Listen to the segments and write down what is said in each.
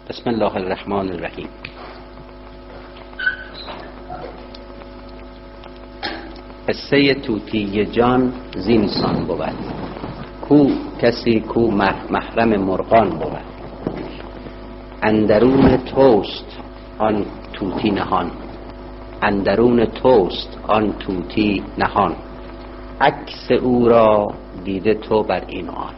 بسم الله الرحمن الرحیم. قصه طوطی جان زینسان بود، کو کسی کو محرم مرغان بود. اندرون توست آن طوطی نهان، اندرون توست آن طوطی نهان. عکس او را دیده تو بر این آن.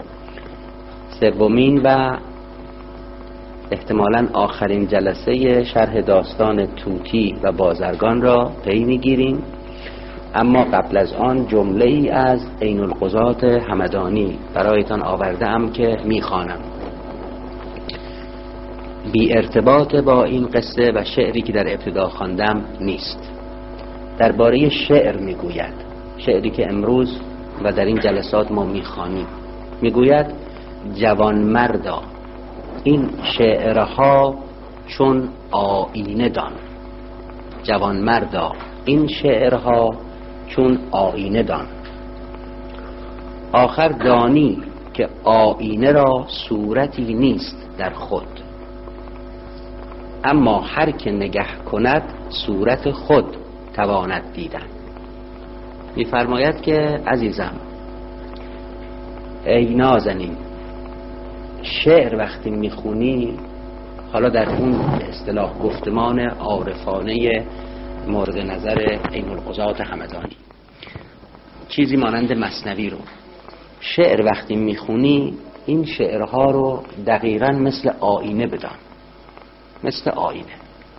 سومین و احتمالاً آخرین جلسه شرح داستان طوطی و بازرگان را پی میگیریم، اما قبل از آن جمله ای از عین القضات همدانی برایتان آورده ام که میخوانم. بی ارتباط با این قصه و شعری که در ابتدا خواندم نیست. درباره شعر میگوید، شعری که امروز و در این جلسات ما میخوانیم. میگوید جوانمردا این شعرها چون آینه دان. جوانمردا این شعرها چون آینه دان. آخر دانی که آینه را صورتی نیست در خود، اما هر که نگه کند صورت خود تواند دیدن. می‌فرماید که عزیزم، ای نازنین، شعر وقتی میخونی، حالا در اون اصطلاح گفتمان عارفانه مورد نظر عین القضات همدانی، چیزی مانند مثنوی رو، شعر وقتی میخونی این شعرها رو دقیقاً مثل آینه بدان، مثل آینه.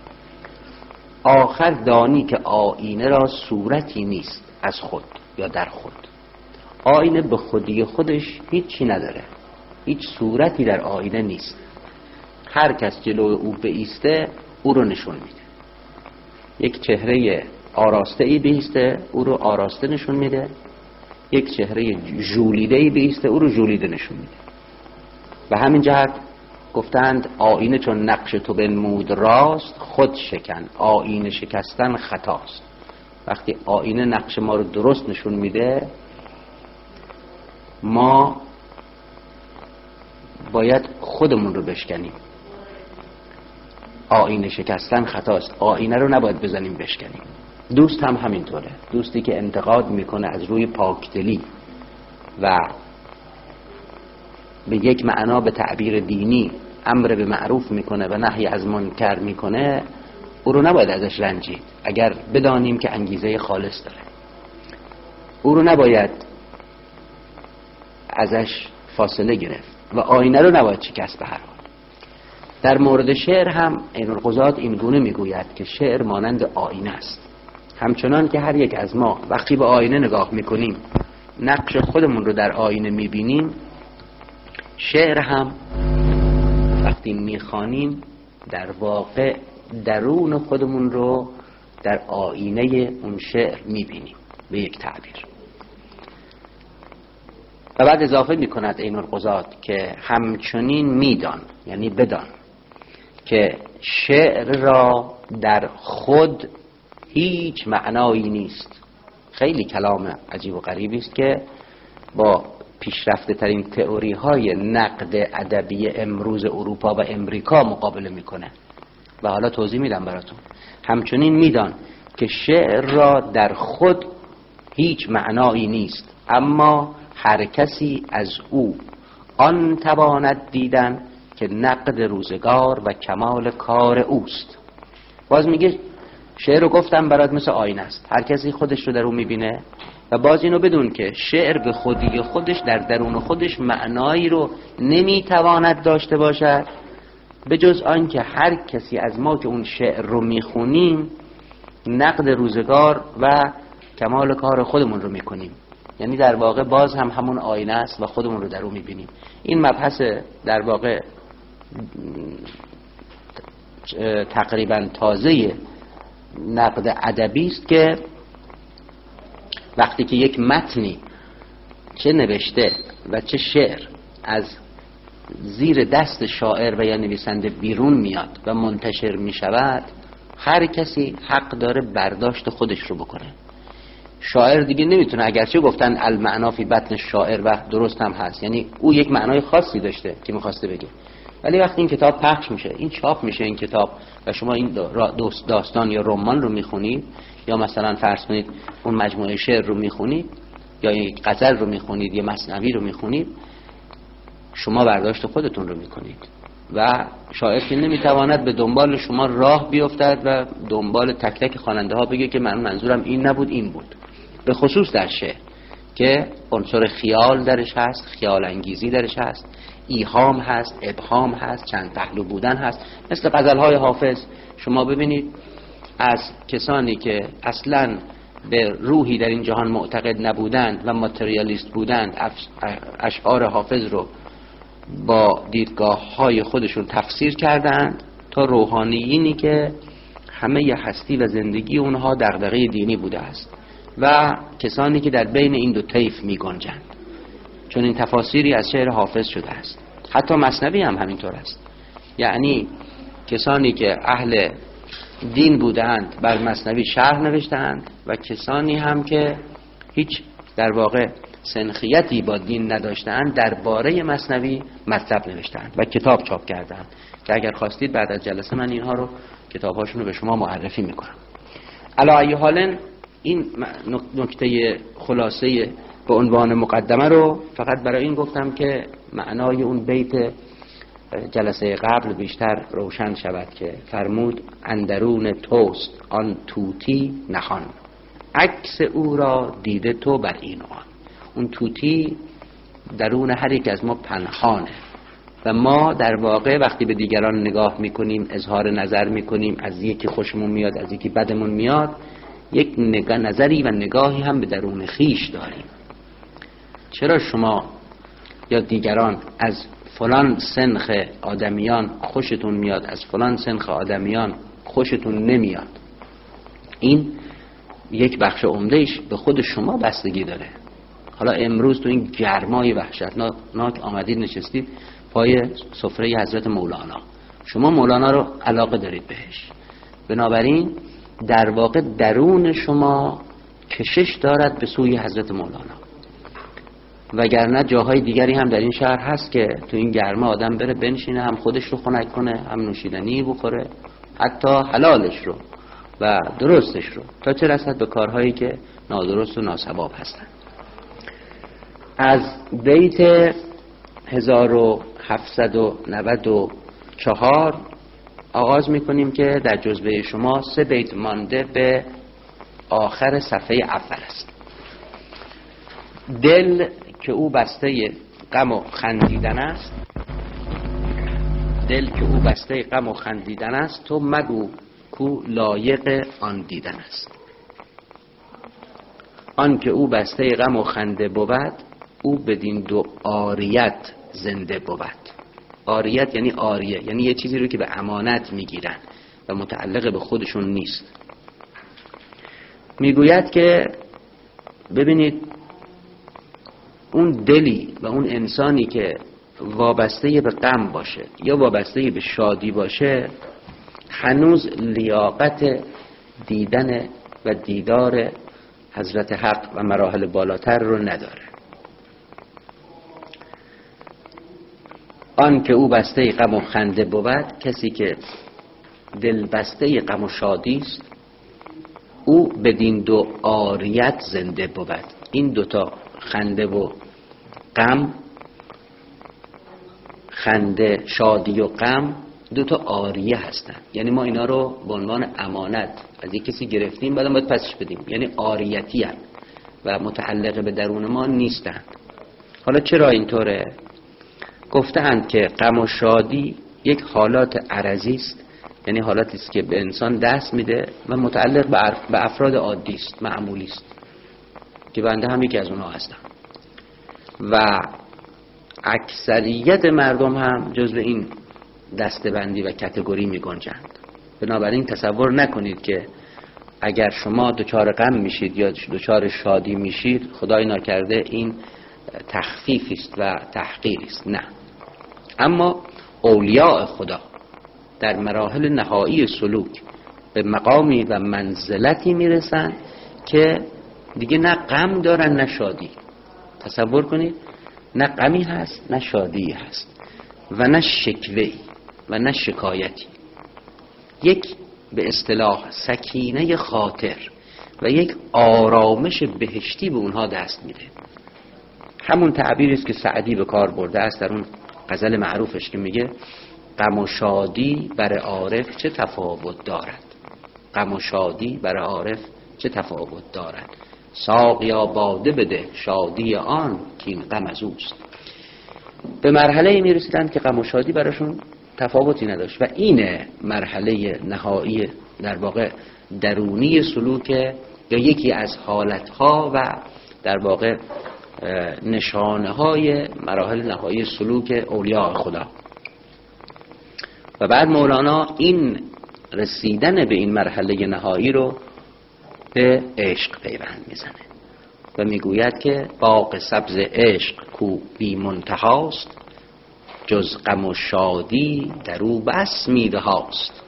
آخر دانی که آینه را صورتی نیست از خود یا در خود. آینه به خودی خودش هیچی نداره، هیچ صورتی در آینه نیست. هر کس جلو او بایسته او رو نشون میده. یک چهره آراسته ای بایسته او رو آراسته نشون میده، یک چهره ژولیده ای بایسته او رو ژولیده نشون میده. و همین جهت گفتند آینه چون نقش تو بنمود راست، خود شکن آینه شکستن خطاست. وقتی آینه نقش ما رو درست نشون میده، ما باید خودمون رو بشکنیم. آینه شکستن خطاست، آینه رو نباید بزنیم بشکنیم. دوست هم همینطوره. دوستی که انتقاد میکنه از روی پاکدلی و به یک معنا به تعبیر دینی امر به معروف میکنه و نهی از منکر میکنه، او رو نباید ازش رنجید اگر بدانیم که انگیزه خالص داره. او رو نباید ازش فاصله گرفت و آینه رو نباید شکست. به هر حال در مورد شعر هم عین القضات این گونه میگوید که شعر مانند آینه است. همچنان که هر یک از ما وقتی به آینه نگاه میکنیم نقش خودمون رو در آینه میبینیم، شعر هم وقتی میخوانیم در واقع درون خودمون رو در آینه اون شعر میبینیم به یک تعبیر. و بعد اضافه میکند عین القضات که همچنین میدان، یعنی بدان که شعر را در خود هیچ معنایی نیست. خیلی کلام عجیب و غریبی است که با پیشرفته ترین تئوری های نقد ادبی امروز اروپا و امریکا مقابله میکنه و حالا توضیح میدم براتون. همچنین میدان که شعر را در خود هیچ معنایی نیست، اما هر کسی از او آن تواند دیدن که نقد روزگار و کمال کار اوست. باز میگه شعر رو گفتم برات مثل آینه است، هر کسی خودش رو در اون میبینه. و باز اینو بدون که شعر به خودی خودش در درون خودش معنایی رو نمیتواند داشته باشد به جز آن که هر کسی از ما که اون شعر رو میخونیم نقد روزگار و کمال کار خودمون رو میکنیم. یعنی در واقع باز هم همون آینه است و خودمون رو در اون میبینیم. این مبحث در واقع تقریبا تازه نقد ادبی است که وقتی که یک متنی چه نوشته و چه شعر از زیر دست شاعر و یا نویسنده بیرون میاد و منتشر میشود، هر کسی حق داره برداشت خودش رو بکنه. شاعر دیگه نمیتونه، اگرچه گفتن المعنا فی بطن شاعر و درست هم هست، یعنی او یک معنای خاصی داشته که میخواسته بگه، ولی وقتی این کتاب پخش میشه، این چاپ میشه این کتاب و شما این داستان یا رمان رو میخونید، یا مثلا فرض کنید اون مجموعه شعر رو میخونید، یا یک غزل رو میخونید، یا مثنوی رو میخونید، شما برداشت خودتون رو میکنید و شاعر که نمیتواند به دنبال شما راه بیفتد و دنبال تک تک خواننده ها بگه که من منظورم این نبود این بود. به خصوص در شعر که عنصر خیال درش هست، خیال انگیزی درش هست، ایهام هست، ابهام هست، چند پهلو بودن هست. مثل غزلهای حافظ شما ببینید از کسانی که اصلاً به روحی در این جهان معتقد نبودند و ماتریالیست بودند، اشعار حافظ رو با دیدگاه های خودشون تفسیر کردند، تا روحانیینی که همه ی هستی و زندگی اونها دغدغه دینی بوده است و کسانی که در بین این دو طیف می گنجند. چون این تفاسیری از شعر حافظ شده است. حتی مثنوی هم همینطور است. یعنی کسانی که اهل دین بودند بر مثنوی شرح نوشتند و کسانی هم که هیچ در واقع سنخیتی با دین نداشتند درباره مثنوی مطلب نوشتند و کتاب چاپ کردند که اگر خواستید بعد از جلسه من اینها رو کتابهاشون رو به شما معرفی میکنم. علی ای حال این نکته خلاصه به عنوان مقدمه رو فقط برای این گفتم که معنای اون بیت جلسه قبل بیشتر روشن شود که فرمود اندرون توست آن توتی نهان، عکس او را دیده تو بر این و آن. اون توتی درون هر یک از ما پنهانه و ما در واقع وقتی به دیگران نگاه میکنیم، اظهار نظر میکنیم، از یکی خوشمون میاد از یکی بدمون میاد، یک نظری و نگاهی هم به درون خیش داریم. چرا شما یا دیگران از فلان سنخ آدمیان خوشتون میاد، از فلان سنخ آدمیان خوشتون نمیاد؟ این یک بخش عمدهش به خود شما بستگی داره. حالا امروز تو این گرمای وحشتناک آمدید نشستید پای سفره حضرت مولانا، شما مولانا رو علاقه دارید بهش، بنابراین در واقع درون شما کشش دارد به سوی حضرت مولانا. وگرنه جاهای دیگری هم در این شهر هست که تو این گرما آدم بره بنشینه، هم خودش رو خنک کنه، هم نوشیدنی بخوره، حتی حلالش رو و درستش رو، تا چه رسد به کارهایی که نادرست و ناصواب هستن. از بیت 1794 آغاز میکنیم که در جزوه شما 3 بیت مانده به آخر صفحه اول است. دل که او بسته غم و خندیدن است، دل که او بسته غم و خندیدن است، تو مگو کو لایق آن دیدن است. آن که او بسته غم و خنده بود، او بدین دو عاریت زنده بود. عاریت یعنی عاریه، یعنی یه چیزی رو که به امانت میگیرن و متعلق به خودشون نیست. میگوید که ببینید اون دلی و اون انسانی که وابسته به غم باشه یا وابسته به شادی باشه، هنوز لیاقت دیدن و دیدار حضرت حق و مراحل بالاتر رو نداره. آن که او بسته غم و خنده بود، کسی که دل بسته غم و شادی است، او بدین دو عاریت زنده بود. این دوتا خنده و غم، خنده، شادی و غم، دوتا عاریه هستن. یعنی ما اینا رو به عنوان امانت از یک کسی گرفتیم، بعدم باید پسش بدیم. یعنی عاریتی هستن و متعلق به درون ما نیستن. حالا چرا اینطوره؟ گفتند که غم و شادی یک حالات عرضی است، یعنی حالاتی است که به انسان دست میده و متعلق به افراد عادی است، معمولی است، که بنده هم یکی از اونها هستم و اکثریت مردم هم جزو این دسته‌بندی و کاتگوری می گنجند. بنابراین تصور نکنید که اگر شما دچار غم میشید یا دچار شادی میشید خدای ناکرده این تخفیفی است و تحقیری است. نه، اما اولیاء خدا در مراحل نهایی سلوک به مقامی و منزلتی میرسند که دیگه نه غم دارن نه شادی. تصور کنید، نه غمی هست نه شادی هست، و نه شکوه‌ای و نه شکایتی. یک به اصطلاح سکینه خاطر و یک آرامش بهشتی به اونها دست میده. همون تعبیری است که سعدی به کار برده است در اون غزل معروفش که میگه غم و شادی بر عارف چه تفاوت دارد، غم و شادی بر عارف چه تفاوت دارد، ساقیا باده بده شادی آن که این غم از اوست. به مرحله می رسیدند که غم و شادی براشون تفاوتی نداشت و این مرحله نهایی در واقع درونی سلوک یا یکی از حالتها و در واقع نشانه های مراحل نهایی سلوک اولیاء خدا. و بعد مولانا این رسیدن به این مرحله نهایی رو به عشق پیوند میزنه و میگوید که باغ سبز عشق کو بی منتهاست، جز غم و شادی در او بس میوه هاست.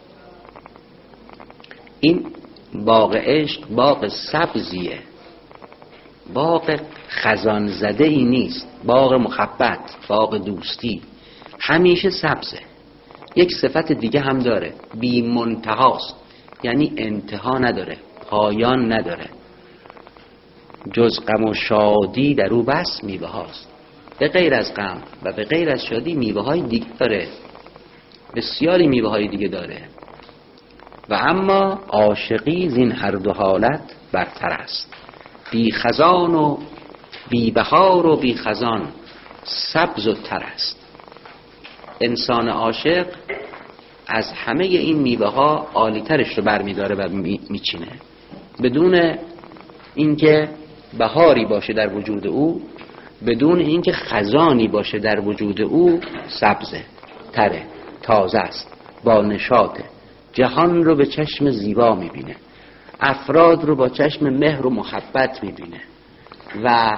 این باغ عشق باغ سبزیه، باغ خزان زده ای نیست، باغ محبت، باغ دوستی، همیشه سبزه. یک صفت دیگه هم داره، بی منتهاست، یعنی انتها نداره، پایان نداره. جز غم و شادی در او بس میوه هاست. به غیر از غم و به غیر از شادی میوه های دیگه داره، بسیاری میوه های دیگه داره. و اما عاشقی زین هر دو حالت برتر است، بی خزان و بی بهار و بی خزان سبز و تر است. انسان عاشق از همه این میوه ها عالی‌ترش رو برمی‌داره و میچینه، بدون اینکه بهاری باشه در وجود او، بدون اینکه خزانی باشه در وجود او. سبزه، تره، تازه است، با نشاطه، جهان رو به چشم زیبا میبینه، افراد رو با چشم مهر و محبت میبینه. و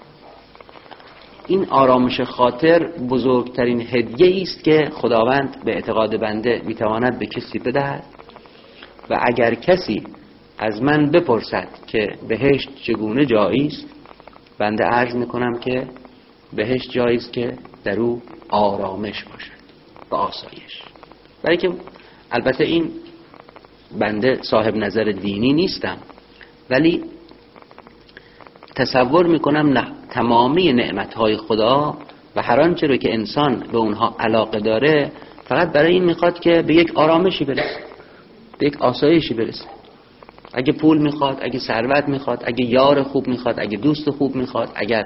این آرامش خاطر بزرگترین هدیه است که خداوند به اعتقاد بنده میتواند به کسی بدهد. و اگر کسی از من بپرسد که بهشت چگونه جایی است، بنده عرض میکنم که بهشت جایی است که در او آرامش باشد و آسایش. برای که البته این بنده صاحب نظر دینی نیستم، ولی تصور میکنم نه، تمامی نعمتهای خدا و هر آنچه رو که انسان به اونها علاقه داره فقط برای این میخواد که به یک آرامشی برسه، به یک آسایشی برسه. اگه پول میخواد، اگه ثروت میخواد، اگه یار خوب میخواد، اگه دوست خوب میخواد، اگر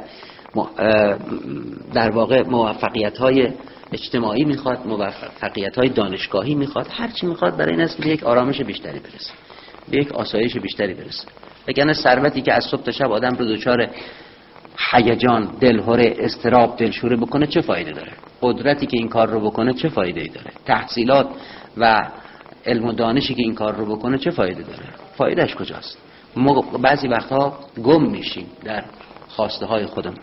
در واقع موفقیت‌های اجتماعی میخواد، موفقیت‌های دانشگاهی میخواد، هر چی میخواد برای این است که به یک آرامش بیشتری برسه، به یک آسایش بیشتری برسه. وگرنه ثروتی که از صبح تا شب آدم رو دچار هیجان، دلهره، اضطراب، دلشوره بکنه چه فایده داره؟ قدرتی که این کار رو بکنه چه فایده‌ای داره؟ تحصیلات و علم و دانشی که این کار رو بکنه چه فایده داره؟ فایدهش کجاست؟ ما بعضی وقتها گم میشیم در خواسته های خودمون.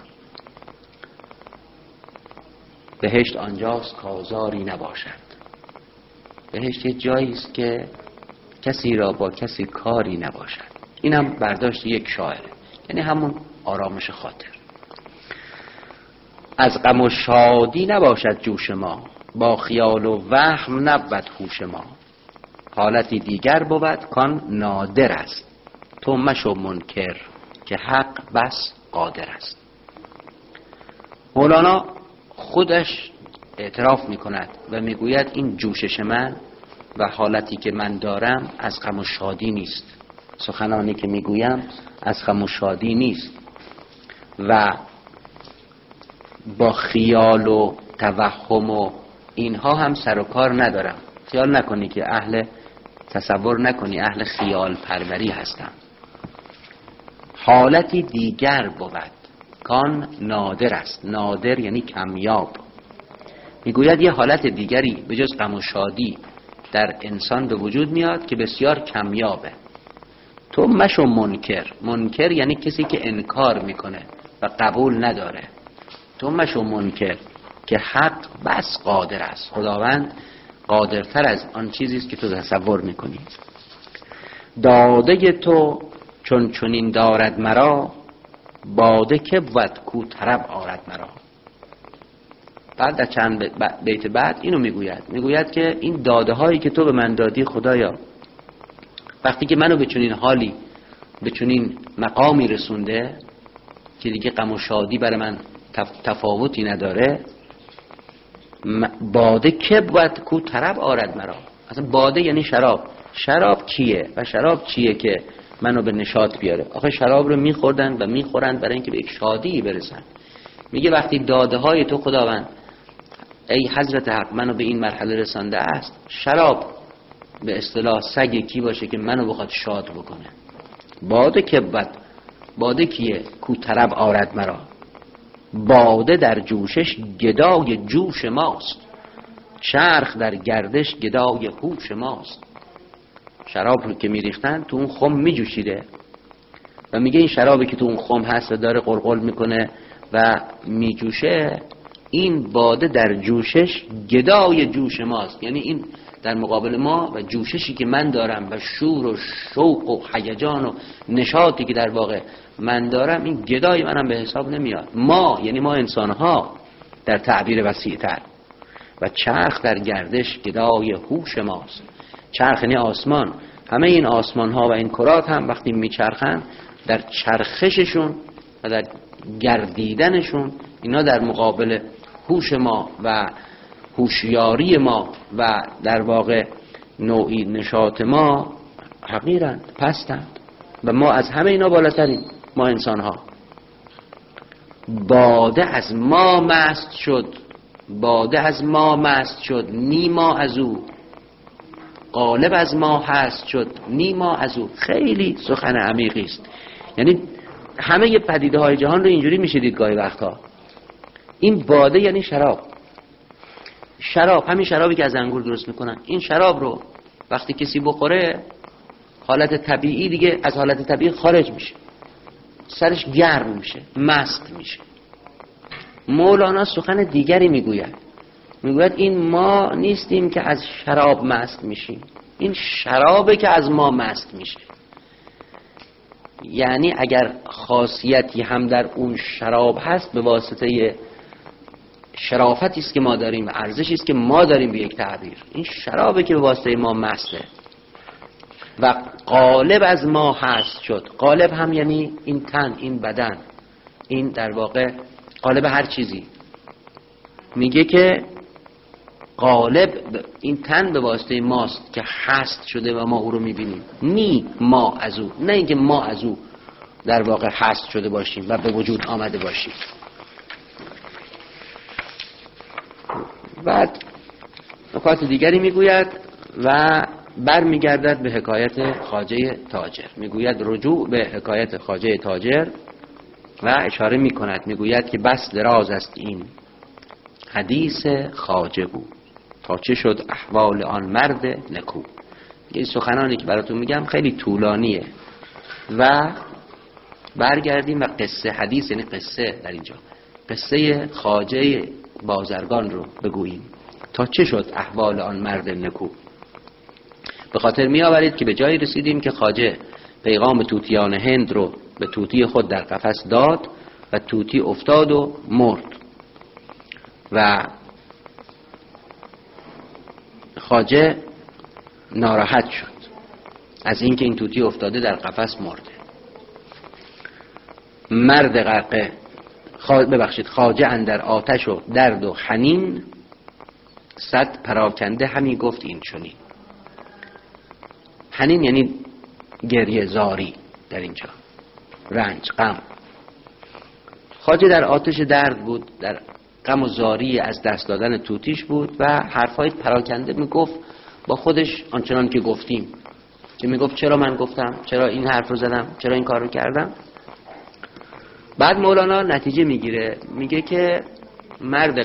بهشت آنجاست کازاری نباشد. بهشت یه جایی است که کسی را با کسی کاری نباشد. اینم برداشت یک شاعره، یعنی همون آرامش خاطر. از غم و شادی نباشد جوش ما، با خیال و وهم نبود هوش ما. حالتی دیگر بود کان نادر است، تو مشو منکر که حق بس قادر است. مولانا خودش اعتراف میکند و میگوید این جوشش من و حالتی که من دارم از غم و شادی نیست، سخنانی که میگویم از غم و شادی نیست و با خیال و توهم و اینها هم سر و کار ندارم. خیال نکنی که تصور نکنی اهل خیال پروری هستم. حالتی دیگر بود کان نادر است. نادر یعنی کمیاب. میگوید یه حالت دیگری به جز غم و شادی در انسان به وجود میاد که بسیار کمیابه. تو مشو منکر. منکر یعنی کسی که انکار میکنه و قبول نداره. تو مشو منکر که حق بس قادر است. خداوند قادرتر از آن چیزی است که تو تصور میکنی. داده تو چون چنین دارد مرا، باده که بود کو طرب آرد مرا. بعد در چند بیت بعد اینو میگوید که این داده هایی که تو به من دادی خدایا، وقتی که منو به چنین حالی، به چنین مقامی رسونده که دیگه غم و شادی برای من تفاوتی نداره، باده که بود کو طرب آرد مرا. اصلا باده یعنی شراب کیه و شراب چیه که منو به نشاط بیاره؟ آخه شراب رو میخوردن و میخورن برای اینکه به یک شادی برسن. میگه وقتی داده های تو خداوند ای حضرت حق منو به این مرحله رسانده است، شراب به اصطلاح سگ کی باشه که منو بخواد شاد بکنه؟ باده که بود، باده کیه؟ کو طرب آرد مرا. باده در جوشش گدای جوش ماست، چرخ در گردش گدای هوش ماست. شراب رو که میریختن تو اون خم میجوشیده و میگه این شرابی که تو اون خم هست و داره قلقل میکنه و میجوشه، این باده در جوشش گدای جوش ماست. یعنی این در مقابل ما و جوششی که من دارم و شور و شوق و هیجان و نشاطی که در واقع من دارم، این گدای منم به حساب نمیاد. ما یعنی ما انسانها در تعبیر وسیع‌تر. و چرخ در گردش گدای هوش ماست. چرخ یعنی آسمان. همه این آسمان ها و این کرات هم وقتی میچرخن، در چرخششون و در گردیدنشون، اینا در مقابل هوش ما و هوشیاری ما و در واقع نوعی نشاط ما حقیرند، پستند و ما از همه اینا بالاتریم. ما انسان ها. باده از ما مست شد، باده از ما مست شد، نیما از او. غالب از ما هست شد، نیما از او. خیلی سخن عمیقی است. یعنی همه پدیده های جهان رو اینجوری میشه دید گاهی وقتا. این باده یعنی شراب، همین شرابی که از انگور درست میکنن، این شراب رو وقتی کسی بخوره، حالت طبیعی دیگه از حالت طبیعی خارج میشه، سرش گرم میشه، مست میشه. مولانا سخن دیگری میگوید این ما نیستیم که از شراب مست میشیم، این شرابه که از ما مست میشه. یعنی اگر خاصیتی هم در اون شراب هست، به واسطه شرافتی است که ما داریم، ارزشی است که ما داریم، به یک تعبیر این شرابه که به واسطه ما مسته. و غالب از ما هست شد. غالب هم یعنی این تن، این بدن، این در واقع غالب هر چیزی. میگه که غالب این تن به واسطه ماست که هست شده و ما او رو میبینیم، نی ما از او، نه اینکه ما از او در واقع هست شده باشیم و به وجود آمده باشیم. بعد نکات دیگری میگوید و برمیگردد به حکایت خواجه تاجر. میگوید رجوع به حکایت خواجه تاجر و اشاره میکند، میگوید که بس دراز است این حدیث خواجه بود، تا چه شد احوال آن مرد نکو. این سخنانی که براتون میگم خیلی طولانیه و برگردیم و قصه، حدیث یعنی قصه، در اینجا قصه خواجه بازرگان رو بگوییم. تا چه شد احوال آن مرد نکو. به خاطر می آورید که به جایی رسیدیم که خواجه پیغام طوطیان هند رو به طوطی خود در قفس داد و طوطی افتاد و مرد و خواجه ناراحت شد از اینکه این طوطی افتاده در قفس مرده. مرد غرقه خواجه اندر آتش و درد و حنین، صد پراکنده همی گفت این چنین. حنین یعنی گریه زاری، در اینجا رنج، غم. خواجه در آتش درد بود، در غم و زاری از دست دادن طوطیش بود و حرفای پراکنده میگفت با خودش، آنچنان که گفتیم، که میگفت چرا من گفتم، چرا این حرف رو زدم، چرا این کار رو کردم. بعد مولانا نتیجه میگیره، میگه که مرد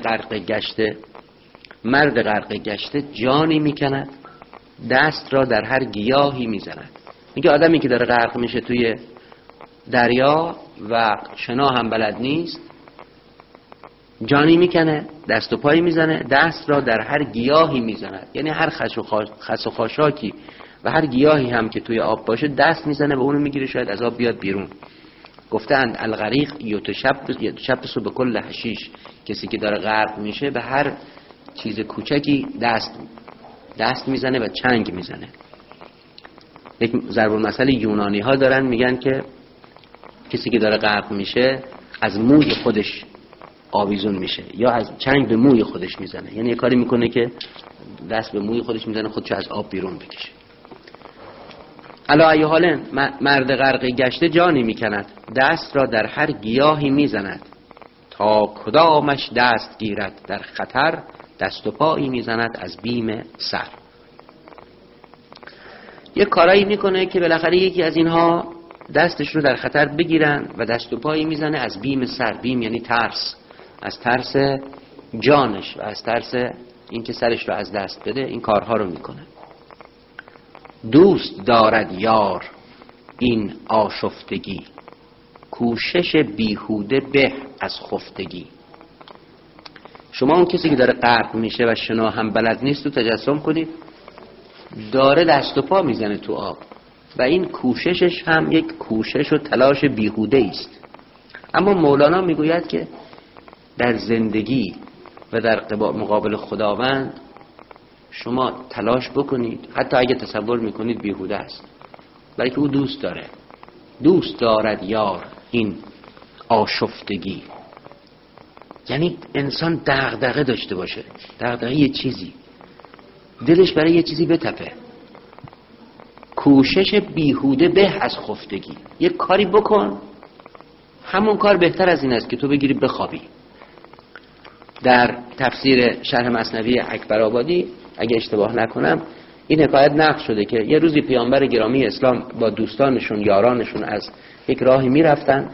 غرق گشته جانی میکند، دست را در هر گیاهی میزند. میگه آدمی که داره غرق میشه توی دریا و شنا هم بلد نیست، جانی میکنه، دست و پایی میزنه، دست را در هر گیاهی میزند. یعنی هر خس و خاشاکی و هر گیاهی هم که توی آب باشه دست میزنه و اونو میگیره، شاید از آب بیاد بیرون. گفتند الغریق یتشبث به کل حشیش، کسی که داره غرق میشه به هر چیز کوچکی دست میزنه و چنگ میزنه. یک ضرب المثل یونانی ها دارن میگن که کسی که داره غرق میشه از موی خودش آویزون میشه یا از چنگ به موی خودش میزنه، یعنی یه کاری میکنه که دست به موی خودش میزنه خودشو از آب بیرون بکشه. علا ای حال مرد غرقی گشته جانی میکند، دست را در هر گیاهی میزند، تا کدامش دست گیرد در خطر، دست و پایی میزند از بیم سر. یه کارایی میکنه که بالاخره یکی از اینها دستش رو در خطر بگیرن و دست و پایی میزنه از بیم سر. بیم یعنی ترس، از ترس جانش و از ترس اینکه سرش رو از دست بده این کارها رو میکنه. دوست دارد یار این آشفتگی، کوشش بیهوده به از خفتگی. شما اون کسی که داره غرق میشه و شنا هم بلد نیست رو تجسم کنید، داره دست و پا میزنه تو آب و این کوششش هم یک کوشش و تلاش بیهوده است. اما مولانا میگوید که در زندگی و در مقابل خداوند شما تلاش بکنید، حتی اگه تصور میکنید بیهوده است، برای که او دوست داره. دوست دارد یار این آشفتگی، یعنی انسان دغدغه داشته باشه، دغدغه یه چیزی، دلش برای یه چیزی بتپه. کوشش بیهوده به از خفتگی، یک کاری بکن، همون کار بهتر از این است که تو بگیری بخوابی. در تفسیر شرح مثنوی اکبرآبادی اگه اشتباه نکنم این حکایت نقل شده که یه روزی پیامبر گرامی اسلام با دوستانشون یارانشون از یک راهی میرفتن،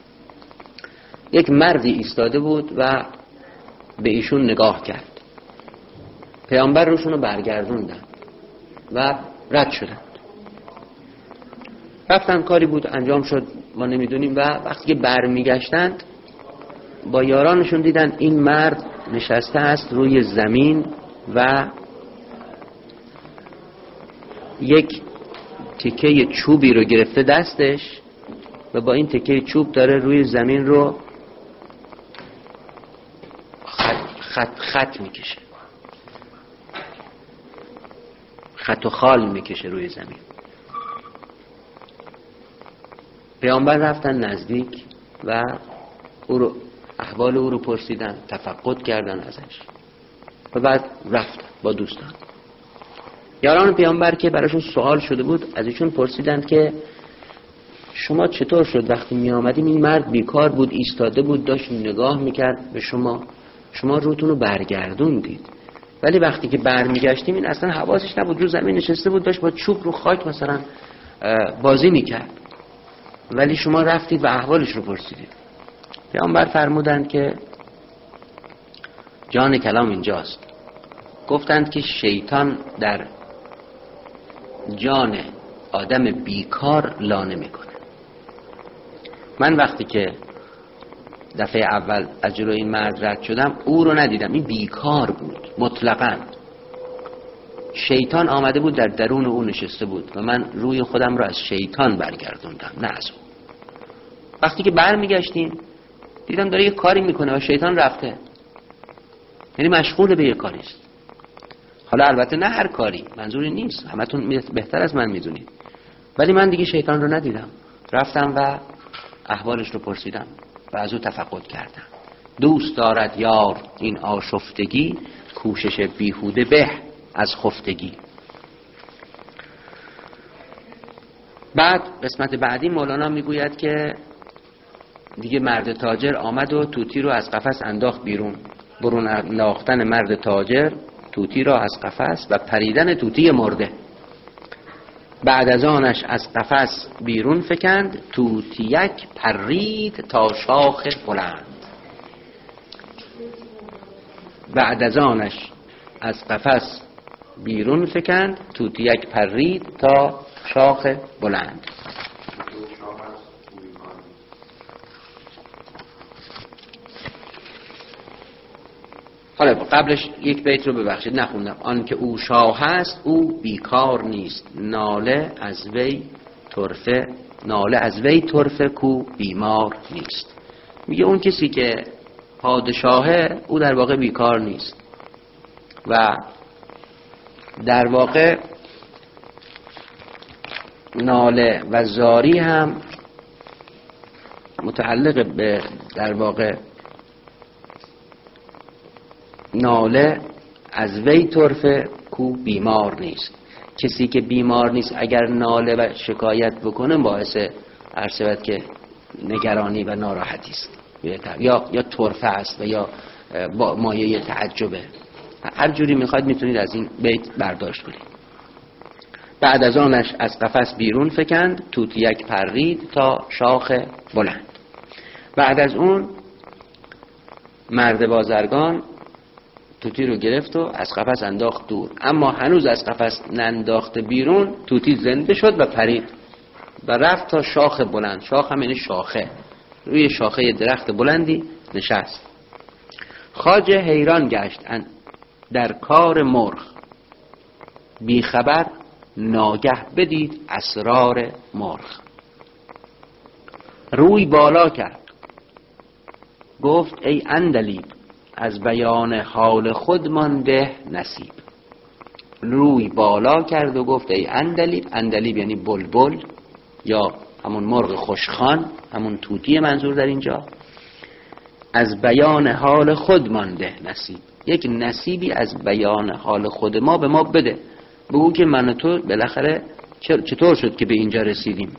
یک مردی ایستاده بود و به ایشون نگاه کرد. پیامبر روشون رو برگردوندن و رد شدن. رفتن کاری بود انجام شد ما نمیدونیم و وقتی که برمیگشتند با یارانشون دیدن این مرد نشسته است روی زمین و یک تکه چوبی رو گرفته دستش و با این تکه چوب داره روی زمین رو خط میکشه، خط و خال میکشه روی زمین. پیامبر رفتن نزدیک و احوال او رو پرسیدن، تفقد کردن ازش و بعد رفتن با دوستان. یاران پیامبر که براشون سوال شده بود از ایشون پرسیدند که شما چطور شد وقتی می آمدیم این مرد بیکار بود، ایستاده بود، داشت نگاه میکرد به شما روتون رو برگردوندید، ولی وقتی که برمیگشتیم این اصلا حواسش نبود، رو زمین نشسته بود داشت با چوب رو خاک مثلا بازی میکرد، ولی شما رفتید و احوالش رو پرسیدید. پیامبر فرمودند که جان کلام اینجاست. گفتند که شیطان در جان آدم بیکار لانه میکنه. من وقتی که دفعه اول از جلوی این مرد رد شدم او رو ندیدم، این بیکار بود مطلقاً. شیطان آمده بود در درون او نشسته بود و من روی خودم رو از شیطان برگردوندم نه از او. وقتی که برمیگشتیم دیدم داره یه کاری میکنه و شیطان رفته، یعنی مشغول به یه کاری است. حالا البته نه هر کاری، منظوری نیست، همتون بهتر از من میدونید، ولی من دیگه شیطان رو ندیدم، رفتم و احوالش رو پرسیدم و از او تفقد کردم. دوست دارد یار این آشفتگی، کوشش بیهوده به از خفتگی. بعد قسمت بعدی مولانا میگوید که دیگه مرد تاجر آمد و طوطی رو از قفس انداخت بیرون. برون انداختن مرد تاجر طوطی را از قفس و پریدن طوطی مرده. بعد از آنش از قفس بیرون فکند، طوطیک پرید تا شاخ بلند. بعد از آنش از قفس بیرون فکند، طوطیک پرید تا شاخ بلند. حالا قبلش یک بیت رو ببخشید نخوندم. آن که او شاه است او بیکار نیست، ناله از وی طرفه ناله از وی طرفه کو بیمار نیست. میگه اون کسی که پادشاهه او در واقع بیکار نیست و در واقع ناله و زاری هم متعلق به در واقع ناله از وی طرفه کو بیمار نیست. کسی که بیمار نیست اگر ناله و شکایت بکنه باعث عرض که نگرانی و ناراحتی است یا طرفه است و یا مایه تعجبه. هر جوری میخواید میتونید از این بیت برداشت کنید. بعد از آنش از قفس بیرون فکند، طوطیک پرید تا شاخ بلند. بعد از اون مرد بازرگان طوطی رو گرفت و از قفس انداخت دور، اما هنوز از قفس ننداخته بیرون طوطی زنده شد و پرید و رفت تا شاخ بلند. شاخ هم یعنی شاخه، روی شاخه درخت بلندی نشست. خواجه حیران گشت در کار مرغ، بی خبر ناگه بدید اسرار مرغ. روی بالا کرد گفت ای عندلیب، از بیان حال خود مانده نصیب. روی بالا کرد و گفت ای عندلیب. عندلیب یعنی بلبل یا همون مرغ خوشخوان، همون طوطی منظور در اینجا. از بیان حال خود مانده نصیب، یک نصیبی از بیان حال خود ما به ما بده. بگو که من و تو بالاخره چطور شد که به اینجا رسیدیم.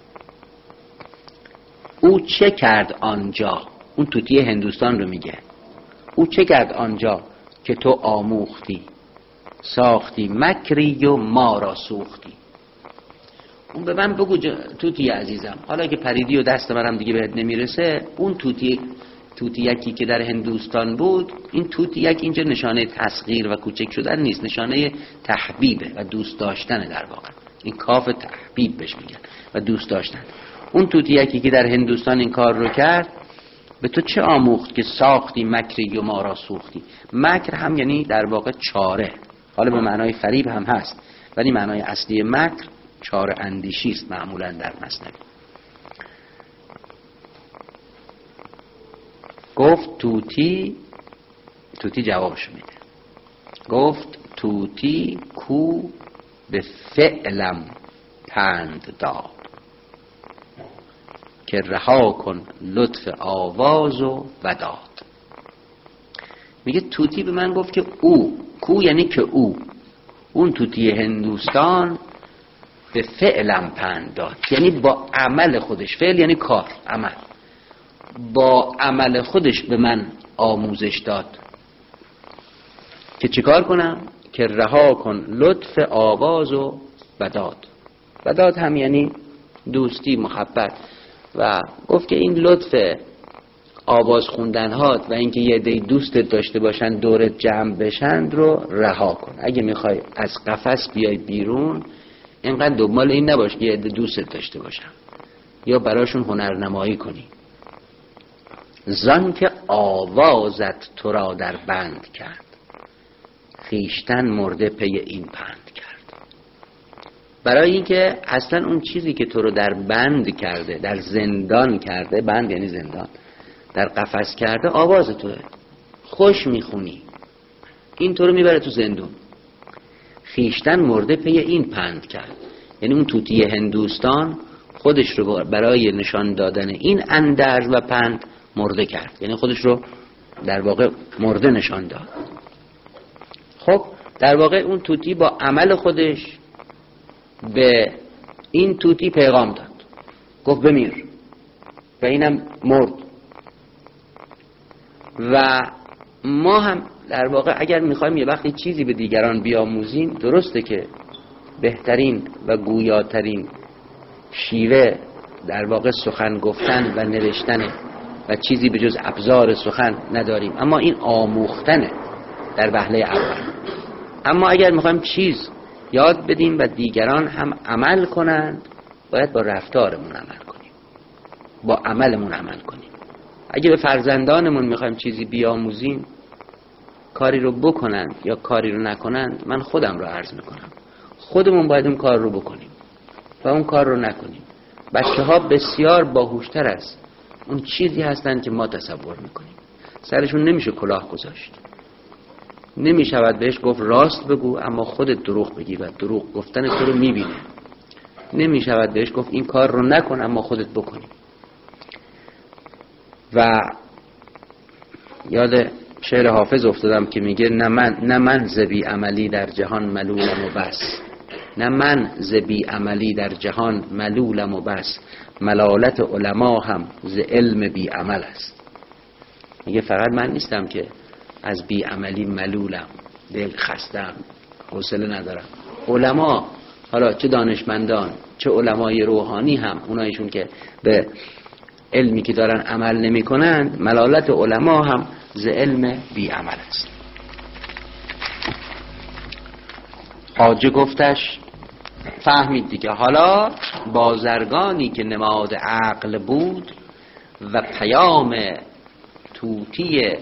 او چه کرد آنجا، اون طوطی هندوستان رو میگه، او چه کرد آنجا که تو آموختی، ساختی مکری و ما را سوختی. اون به من بگو طوطی عزیزم، حالا که پریدی و دست منم دیگه بهت نمیرسه، اون طوطیکی که در هندوستان بود، این طوطیک اینجا نشانه تسخیر و کوچک شدن نیست، نشانه تحبیبه و دوست داشتنه. در واقع این کاف تحبیب بهش میگن و دوست داشتن. اون طوطیکی که در هندوستان این کار رو کرد به تو چه آموخت که ساختی مکری و ما را سوختی. مکر هم یعنی در واقع چاره، حالا به معنای فریب هم هست، ولی معنای اصلی مکر چاره اندیشی است معمولا در مثنوی. گفت طوطی جوابش میده، گفت طوطی کو به فعلم پند داد، که رها کن لطف آواز و وداد. میگه طوطی به من گفت که او، کو یعنی که او، اون طوطی هندوستان به فعلم پند داد، یعنی با عمل خودش، فعل یعنی کار، عمل، با عمل خودش به من آموزش داد که چیکار کنم، که رها کن لطف آواز و وداد. وداد هم یعنی دوستی، محبت. و گفت که این لطف آواز خوندن هات و اینکه یه عده دوستت داشته باشن دورت جمع بشن رو رها کن. اگه میخوای از قفس بیای بیرون اینقدر دنبال این نباش که یه عده دوستت داشته باشن یا براشون هنرنمایی کنی. زان که آوازت تو را در بند کرد، خیشتن مرده پی این پند کرد. برای اینکه اصلا اون چیزی که تو رو در بند کرده، در زندان کرده، بند یعنی زندان، در قفس کرده آواز توه، خوش میخونی، این تو رو میبره تو زندون. خیشتن مرده پی این پند کرد، یعنی اون طوطی هندوستان خودش رو برای نشان دادن این اندرز و پند مرده کرد، یعنی خودش رو در واقع مرده نشان داد. خب در واقع اون طوطی با عمل خودش به این طوطی پیغام داد، گفت بمیر، و اینم مرد. و ما هم در واقع اگر میخوایم یه وقتی چیزی به دیگران بیاموزیم، درسته که بهترین و گویاترین شیوه در واقع سخن گفتن و نوشتنه و چیزی به جز ابزار سخن نداریم، اما این آموختنه در وهله اول. اما اگر میخوایم چیز یاد بدیم و دیگران هم عمل کنند، باید با رفتارمون عمل کنیم، با عملمون عمل کنیم. اگه به فرزندانمون میخوایم چیزی بیاموزیم، کاری رو بکنند یا کاری رو نکنند، من خودم رو عرض میکنم، خودمون باید اون کار رو بکنیم و اون کار رو نکنیم. بچه ها بسیار باهوشتر از اون چیزی هستن که ما تصور میکنیم. سرشون نمیشه کلاه گذاشت، نمیشود بهش گفت راست بگو اما خودت دروغ بگی و دروغ گفتن تو رو میبینه. نمیشود بهش گفت این کار رو نکن اما خودت بکنی. و یاد شعر حافظ افتادم که میگه نه من ز بی عملی در جهان ملولم و بس، نه من ز بی عملی در جهان ملولم و بس، ملالت علما هم ز علم بی عمل است. میگه فقط من نیستم که از بی عملی ملولم، دل خستم، حوصله ندارم. علما، حالا چه دانشمندان چه علمای روحانی هم، اونایشون که به علمی که دارن عمل نمی کنند، ملالت علما هم ز علم بی عمل است. خواجه گفتش فهمید دیگه. حالا بازرگانی که نماد عقل بود و پیام طوطی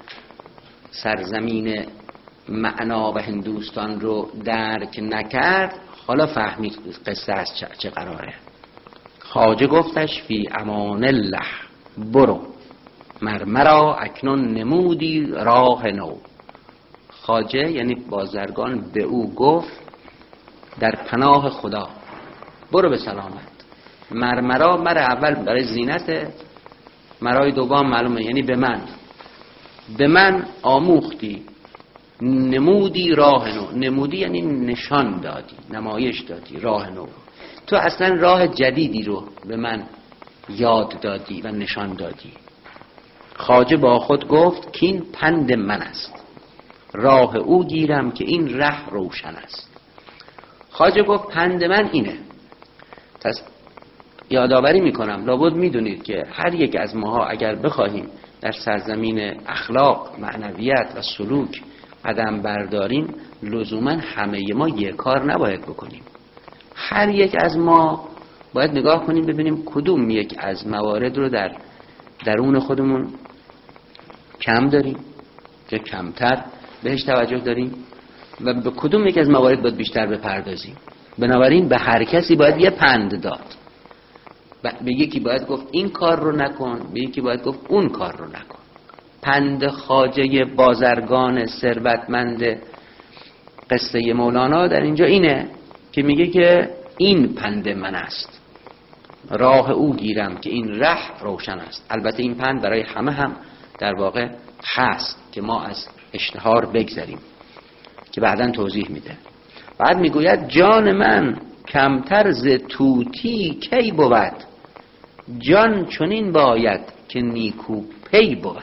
سرزمین معنا و هندوستان رو درک نکرد، حالا فهمید قصه از چه قراره. خواجه گفتش فی امان الله برو، مرمرا اکنون نمودی راه نو. خواجه یعنی بازرگان به او گفت در پناه خدا برو به سلامت. مرمرا مر اول برای زینت، مرای دوم معلومه یعنی به من آموختی، نمودی راه نو. نمودی یعنی نشان دادی، نمایش دادی راه نو. تو اصلا راه جدیدی رو به من یاد دادی و نشان دادی. خواجه با خود گفت که این پند من است، راه او گیرم که این ره روشن است. خواجه گفت پند من اینه. پس یادآوری میکنم، لابد میدونید که هر یک از ماها اگر بخواهیم در سرزمین اخلاق، معنویت و سلوک قدم برداریم، لزوما همه ما یک کار نباید بکنیم. هر یک از ما باید نگاه کنیم ببینیم کدوم یک از موارد رو در درون خودمون کم داریم که کمتر بهش توجه داریم و به کدوم یک از موارد باید بیشتر بپردازیم. بنابراین به هر کسی باید یه پند داد. به یکی باید گفت این کار رو نکن، به یکی باید گفت اون کار رو نکن. پند خواجه بازرگان ثروتمند قصه مولانا در اینجا اینه که میگه که این پند من است، راه او گیرم که این ره روشن است. البته این پند برای همه هم در واقع هست که ما از اشتهار بگذریم که بعداً توضیح میده. بعد میگوید جان من کمتر ز طوطی کی بود، جان چنین باید که نیکو پی بود.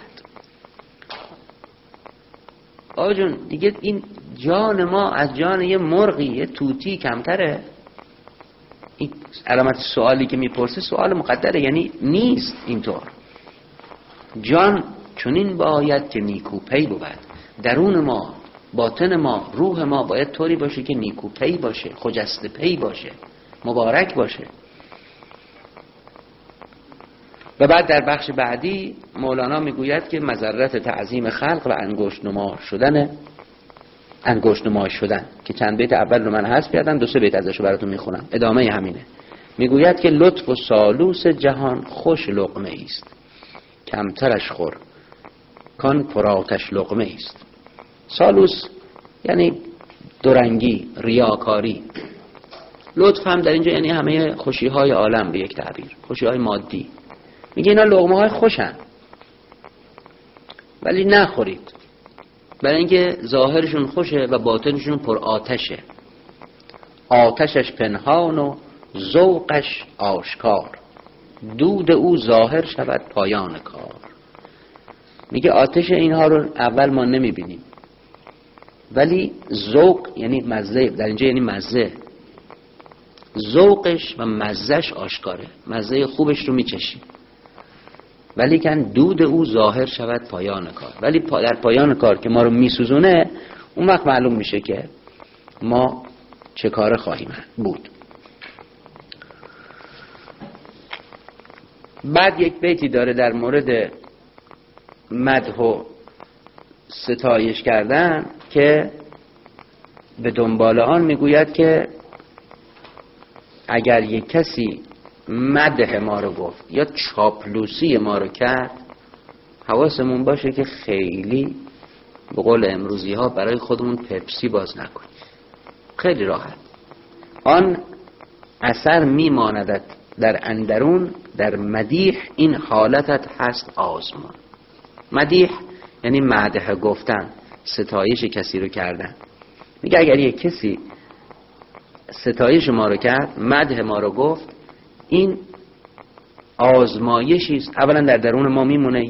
آقا جون دیگه این جان ما از جان یه مرغی، یه طوطی کمتره؟ این علامت سوالی که میپرسه سوال مقدره، یعنی نیست اینطور. جان چنین باید که نیکو پی بود. درون ما، باطن ما، روح ما باید طوری باشه که نیکو پی باشه، خجسته پی باشه، مبارک باشه. و بعد در بخش بعدی مولانا میگوید که مضرت تعظیم خلق و انگشت نمای شدن که چند بیت اول رو من حذف کردم، 2-3 بیت ازش رو براتون میخونم، ادامه همینه. میگوید که لطف و سالوس جهان خوش لقمه است، کمترش خور کان پراتش لقمه است. سالوس یعنی دورنگی، ریاکاری. لطف هم در اینجا یعنی همه خوشی‌های عالم، به یک تعبیر خوشی‌های مادی. میگه اینا لقمه‌های خوشن ولی نخورید، برای اینکه ظاهرشون خوشه و باطنشون پر آتشه. آتشش پنهان و ذوقش آشکار، دود او ظاهر شود پایان کار. میگه آتش اینها رو اول ما نمیبینیم ولی ذوق یعنی مزه، در اینجا یعنی مزه، ذوقش و مزهش آشکاره، مزه خوبش رو میچشی، ولی کن دود او ظاهر شود پایان کار. ولی در پایان کار که ما رو میسوزونه، اون وقت معلوم میشه که ما چه کاره خواهیم بود. بعد یک بیتی داره در مورد مدح و ستایش کردن که به دنبال آن میگوید که اگر یک کسی مدح ما رو گفت یا چاپلوسی ما رو کرد، حواسمون باشه که خیلی به قول امروزی ها برای خودمون پپسی باز نکنیم. خیلی راحت آن اثر میماندد در اندرون، در مدیح این حالتت هست آزمان. مدیح یعنی مدح گفتن، ستایش کسی رو کردن. میگه اگر یک کسی ستایش ما رو کرد، مدح ما رو گفت، این آزمایشی است. اولا در درون ما میمونه،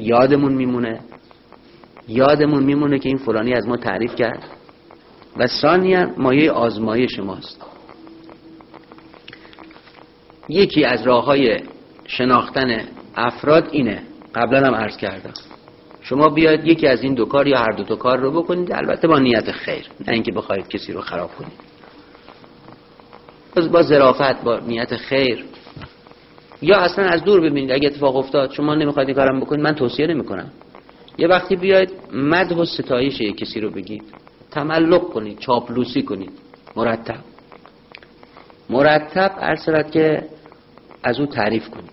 یادمون میمونه که این فلانی از ما تعریف کرد، و ثانیاً مایه آزمایش ماست. یکی از راه‌های شناختن افراد اینه، قبلا هم عرض کردم، شما بیاید یکی از این دو کار یا هر دو کار رو بکنید، البته با نیت خیر، نه اینکه بخواید کسی رو خراب کنید، با ظرافت، با نیت خیر، یا اصلا از دور ببینید. اگه اتفاق افتاد شما نمیخواید این کارم بکنید، من توصیه نمیکنم. یه وقتی بیاید مدح و ستایش کسی رو بگید، تملق کنید، چاپلوسی کنید، مرتب ارسلت که از او تعریف کنید،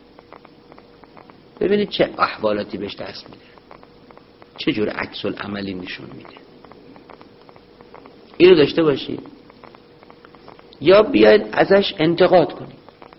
ببینید چه احوالاتی بهش دست میده، چه جور عکس العملی نشون میده. اینو داشته باشید. یا بیاید ازش انتقاد کنید،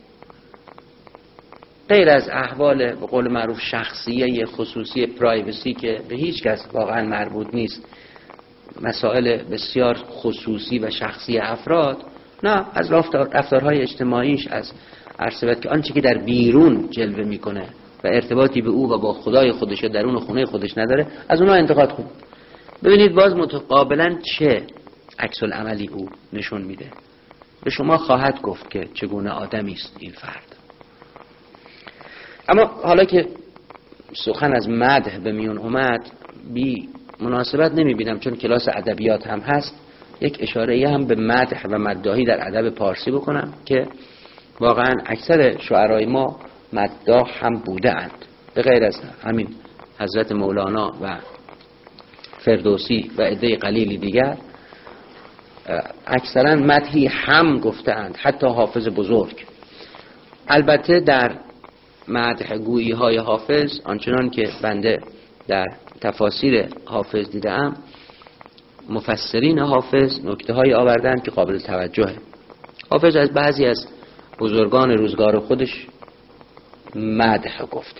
غیر از احوال به قول معروف شخصیه خصوصی پرایوسی که به هیچ کس واقعا مربوط نیست، مسائل بسیار خصوصی و شخصی افراد، نه، از رفتارهای اجتماعیش، از عرصبت که آنچه که در بیرون جلوه میکنه و ارتباطی به او و با خدای خودش و درون خونه خودش نداره، از اونها انتقاد کنید. ببینید باز متقابلا چه عکس العملی او نشون میده. به شما خواهد گفت که چگونه آدمی است این فرد. اما حالا که سخن از مدح به میون اومد، بی مناسبت نمیبینم چون کلاس ادبیات هم هست یک اشاره هم به مدح و مداحی در ادب پارسی بکنم که واقعا اکثر شعرای ما مداح هم بوده اند، به غیر از همین حضرت مولانا و فردوسی و عده قلیلی دیگر اکثرا مدحی هم گفته اند، حتی حافظ بزرگ. البته در مدح گویی های حافظ، آنچنان که بنده در تفاسیر حافظ دیدم، مفسرین حافظ نکته های آوردن که قابل توجهه. حافظ از بعضی از بزرگان روزگار خودش مدح گفته.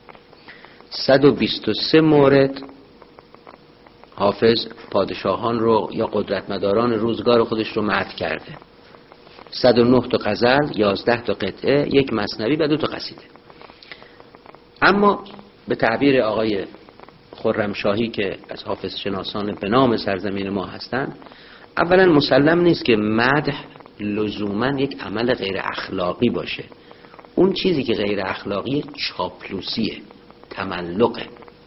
123 مورد حافظ پادشاهان رو یا قدرتمداران روزگار خودش رو مدح کرده. 109 تا غزل، 11 تا قطعه، یک مثنوی و 2 تا قصیده. اما به تعبیر آقای خرمشاهی که از حافظ شناسان به نام سرزمین ما هستند، اولا مسلم نیست که مدح لزوما یک عمل غیر اخلاقی باشه. اون چیزی که غیر اخلاقی چاپلوسیه، تملقه.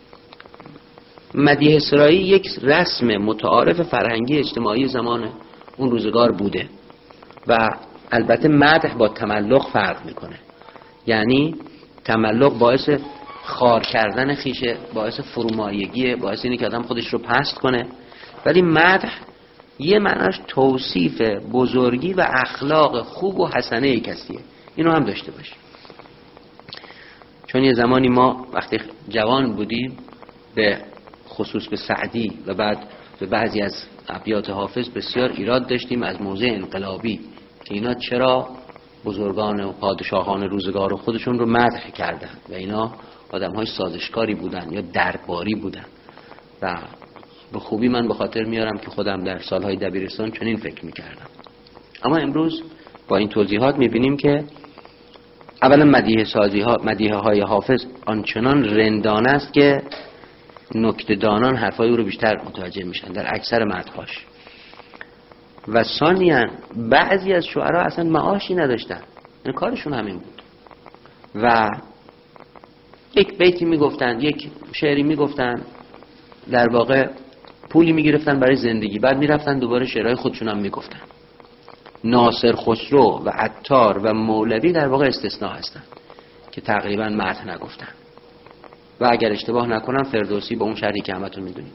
مدیح سرایی یک رسم متعارف فرهنگی اجتماعی زمان اون روزگار بوده و البته مدح با تملق فرق میکنه. یعنی تملق باعث خار کردن خیشه، باعث فرومایگیه، باعث اینه که آدم خودش رو پست کنه، ولی مدح یه معناش توصیف بزرگی و اخلاق خوب و حسنه کسیه. اینو هم داشته باشیم. چون یه زمانی ما وقتی جوان بودیم به خصوص به سعدی و بعد به بعضی از ابیات حافظ بسیار ایراد داشتیم از موضع انقلابی که اینا چرا بزرگان و پادشاهان روزگار خودشون رو مدح کردن و اینا آدم‌های سازشکاری بودن یا درباری بودن. و به خوبی من به خاطر میارم که خودم در سالهای دبیرستان چنین فکر میکردم. اما امروز با این توضیحات میبینیم که اولا مدیحه های حافظ آنچنان رندانه است که نکته‌دانان حرفای او رو بیشتر متوجه میشن در اکثر مدحاش. و ثانیاً بعضی از شعرا اصلا معاشی نداشتن، این کارشون همین بود و یک بیتی میگفتن، یک شعری میگفتن، در واقع پولی میگرفتن برای زندگی، بعد میرفتن دوباره شعرهای خودشون هم میگفتن. ناصر خسرو و عطار و مولوی در واقع استثناء هستن که تقریبا مدح نگفتن و اگر اشتباه نکنم فردوسی با اون شرحی که همتون میدونید.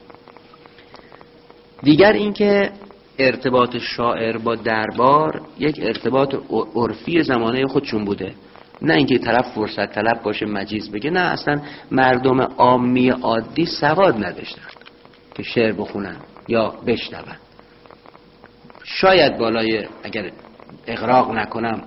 دیگر این که ارتباط شاعر با دربار یک ارتباط عرفی زمانه خودشون بوده نه اینکه طرف فرصت طلب باشه مجیز بگه، نه، اصلا مردم عامی عادی سواد نداشتن که شعر بخونن یا بشنون. شاید بالای، اگر اغراق نکنم،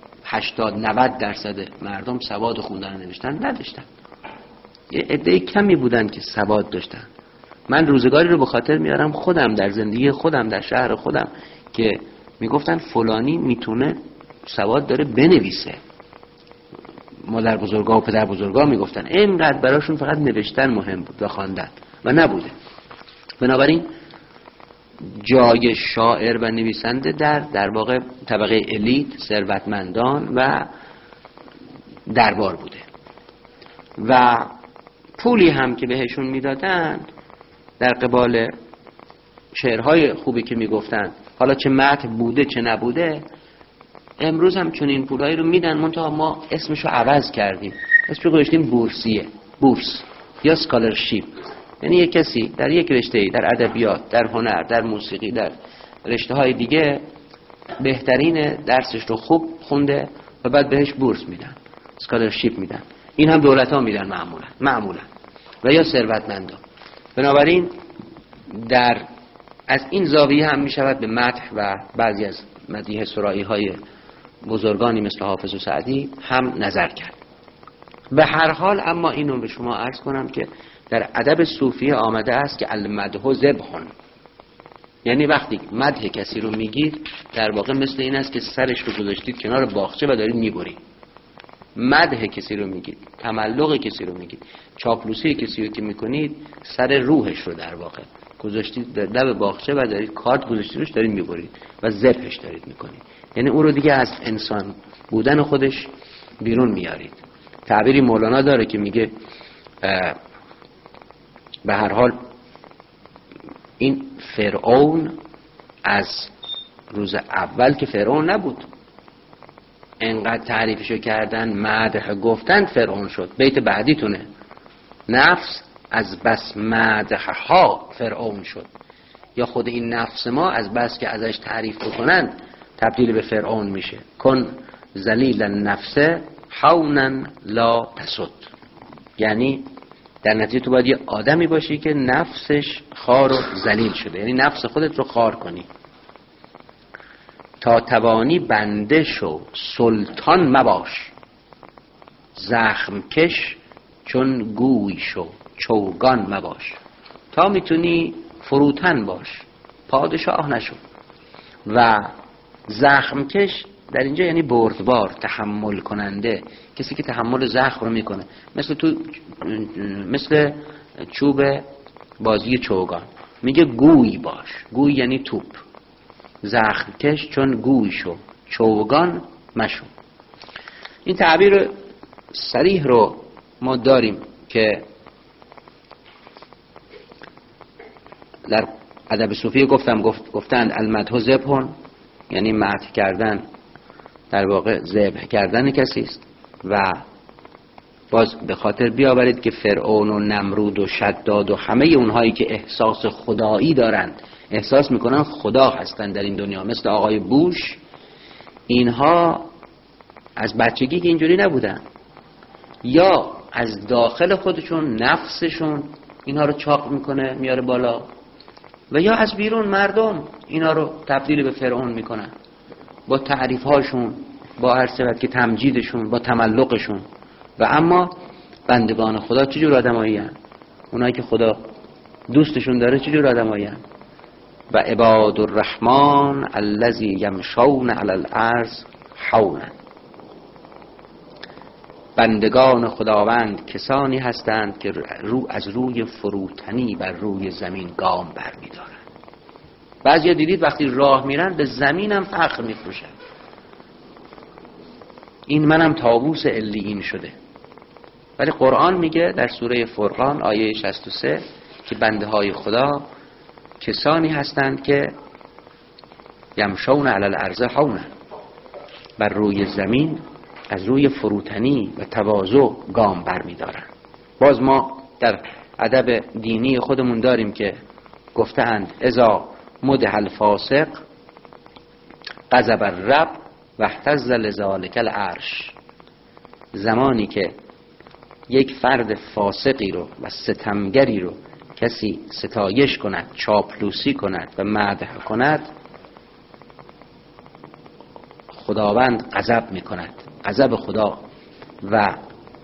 80-90% مردم سواد خوندن و نوشتن نداشتن. یه عده کمی بودن که سواد داشتن. من روزگاری رو به خاطر میارم خودم در زندگی خودم در شهر خودم که میگفتن فلانی میتونه سواد داره بنویسه. مادر بزرگا و پدر بزرگا میگفتن اینقدر براشون فقط نوشتن مهم بود و خواندن و نبوده. بنابراین جای شاعر و نویسنده در واقع طبقه الیت، ثروتمندان و دربار بوده و پولی هم که بهشون میدادن در قبال شعرهای خوبی که میگفتن، حالا چه متن بوده چه نبوده، امروز هم چون این پولایی رو میدن، منتها ما اسمشو عوض کردیم، اسمشو گذاشتیم بورسیه، بورس یا سکالرشیپ. یعنی یک کسی در یک رشته‌ای، در ادبیات، در هنر، در موسیقی، در رشته‌های دیگه بهترین درسش رو خوب خونده و بعد بهش بورس میدن، سکالرشیپ میدن. این هم دولت‌ها میدن معمولا و یا ثروتمندان. بنابراین از این زاویه هم میشود به مدح و بعضی از مدیح سرایی‌های بزرگانی مثل حافظ و سعدی هم نظر کرد. به هر حال اما اینو به شما عرض کنم که در ادب صوفی آمده است که المدح ذبح، یعنی وقتی مدح کسی رو میگید در واقع مثل این است که سرش رو گذاشتید کنار باغچه و دارید میبرید. مدح کسی رو میگید، تملق کسی رو میگید، چاپلوسی کسی رو که میکنید، سر روحش رو در واقع گذاشتید در لب باغچه و دارید کارت گذاشتید روش دارید میبرید و ذبحش دارید میکنید. یعنی اون رو دیگه از انسان بودن خودش بیرون میارید. تعبیری مولانا داره که میگه به هر حال این فرعون از روز اول که فرعون نبود، انقدر تعریفشو کردن، مدح گفتن، فرعون شد. بیت بعدیتونه، نفس از بس مدحها فرعون شد. یا خود این نفس ما از بس که ازش تعریف بکنن تبدیل به فرعون میشه. کن ذلیل النفس حونا لا تسد، یعنی در نتیجه تو باید یه آدمی باشی که نفسش خار و ذلیل شده، یعنی نفس خودت رو خار کنی. تا توانی بنده شو سلطان مباش، زخم کش چون گوی شو چوگان مباش. تا میتونی فروتن باش، پادشاه نشو. و زخم کش در اینجا یعنی بردبار، تحمل کننده، کسی که تحمل زخم رو میکنه، مثل چوب بازی چوگان. میگه گوی باش، گوی یعنی توپ. زخم کش چون گوی شو چوگان مشو. این تعبیر صریح رو ما داریم که در ادب صوفی گفتند المدح ذبح، یعنی مدح کردن در واقع ذبح کردن کسی است. و باز به خاطر بیاورید که فرعون و نمرود و شداد و همه اونهایی که احساس خدایی دارند، احساس میکنن خدا هستن در این دنیا، مثل آقای بوش، اینها از بچگی که اینجوری نبودن، یا از داخل خودشون نفسشون اینها رو چاق میکنه میاره بالا، و یا از بیرون مردم اینها رو تبدیل به فرعون میکنن با تعریف هاشون، با هر صفت که تمجیدشون، با تملقشون. و اما بندگان خدا چجور آدمایی هستند؟ اونایی که خدا دوستشون داره چجور آدمایی هستند؟ و عباد الرحمن الذی یمشون علی الارض حونا، بندگان خداوند کسانی هستند که از روی فروتنی بر روی زمین گام برمی‌دارند. بعضیا دیدید وقتی راه میرن به زمینم فخر می‌فروشن، این منم طاووس علیین شده. ولی قرآن میگه در سوره فرقان آیه 63 که بنده های خدا کسانی هستند که یمشون علی الارض حونا، بر روی زمین از روی فروتنی و تواضع گام برمی‌دارند. باز ما در ادب دینی خودمون داریم که گفتند اذا مدح الفاسق غضب الرب واهتز لذلک العرش، زمانی که یک فرد فاسقی رو و ستمگری رو کسی ستایش کند، چاپلوسی کند و مدح کند، خداوند غضب میکند. غضب خدا و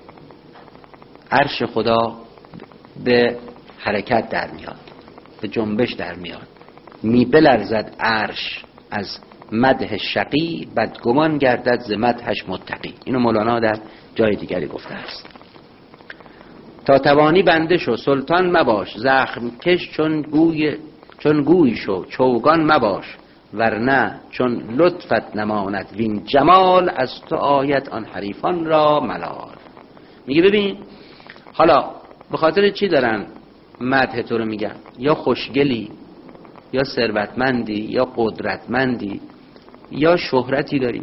عرش خدا به حرکت در میاد، به جنبش در میاد. بلرزد عرش از مدح شقی، بدگمان گردد ز مدحش متقی. اینو مولانا در جای دیگری گفته است. تا توانی بنده شو سلطان مباش، زخم کش چون گوی شو چوگان مباش، ورنه چون لطفت نماند وین جمال، از تو آید آن حریفان را ملال. میگه ببین حالا به خاطر چی دارن مدح تو رو میگن؟ یا خوشگلی، یا ثروتمندی، یا قدرتمندی، یا شهرتی داری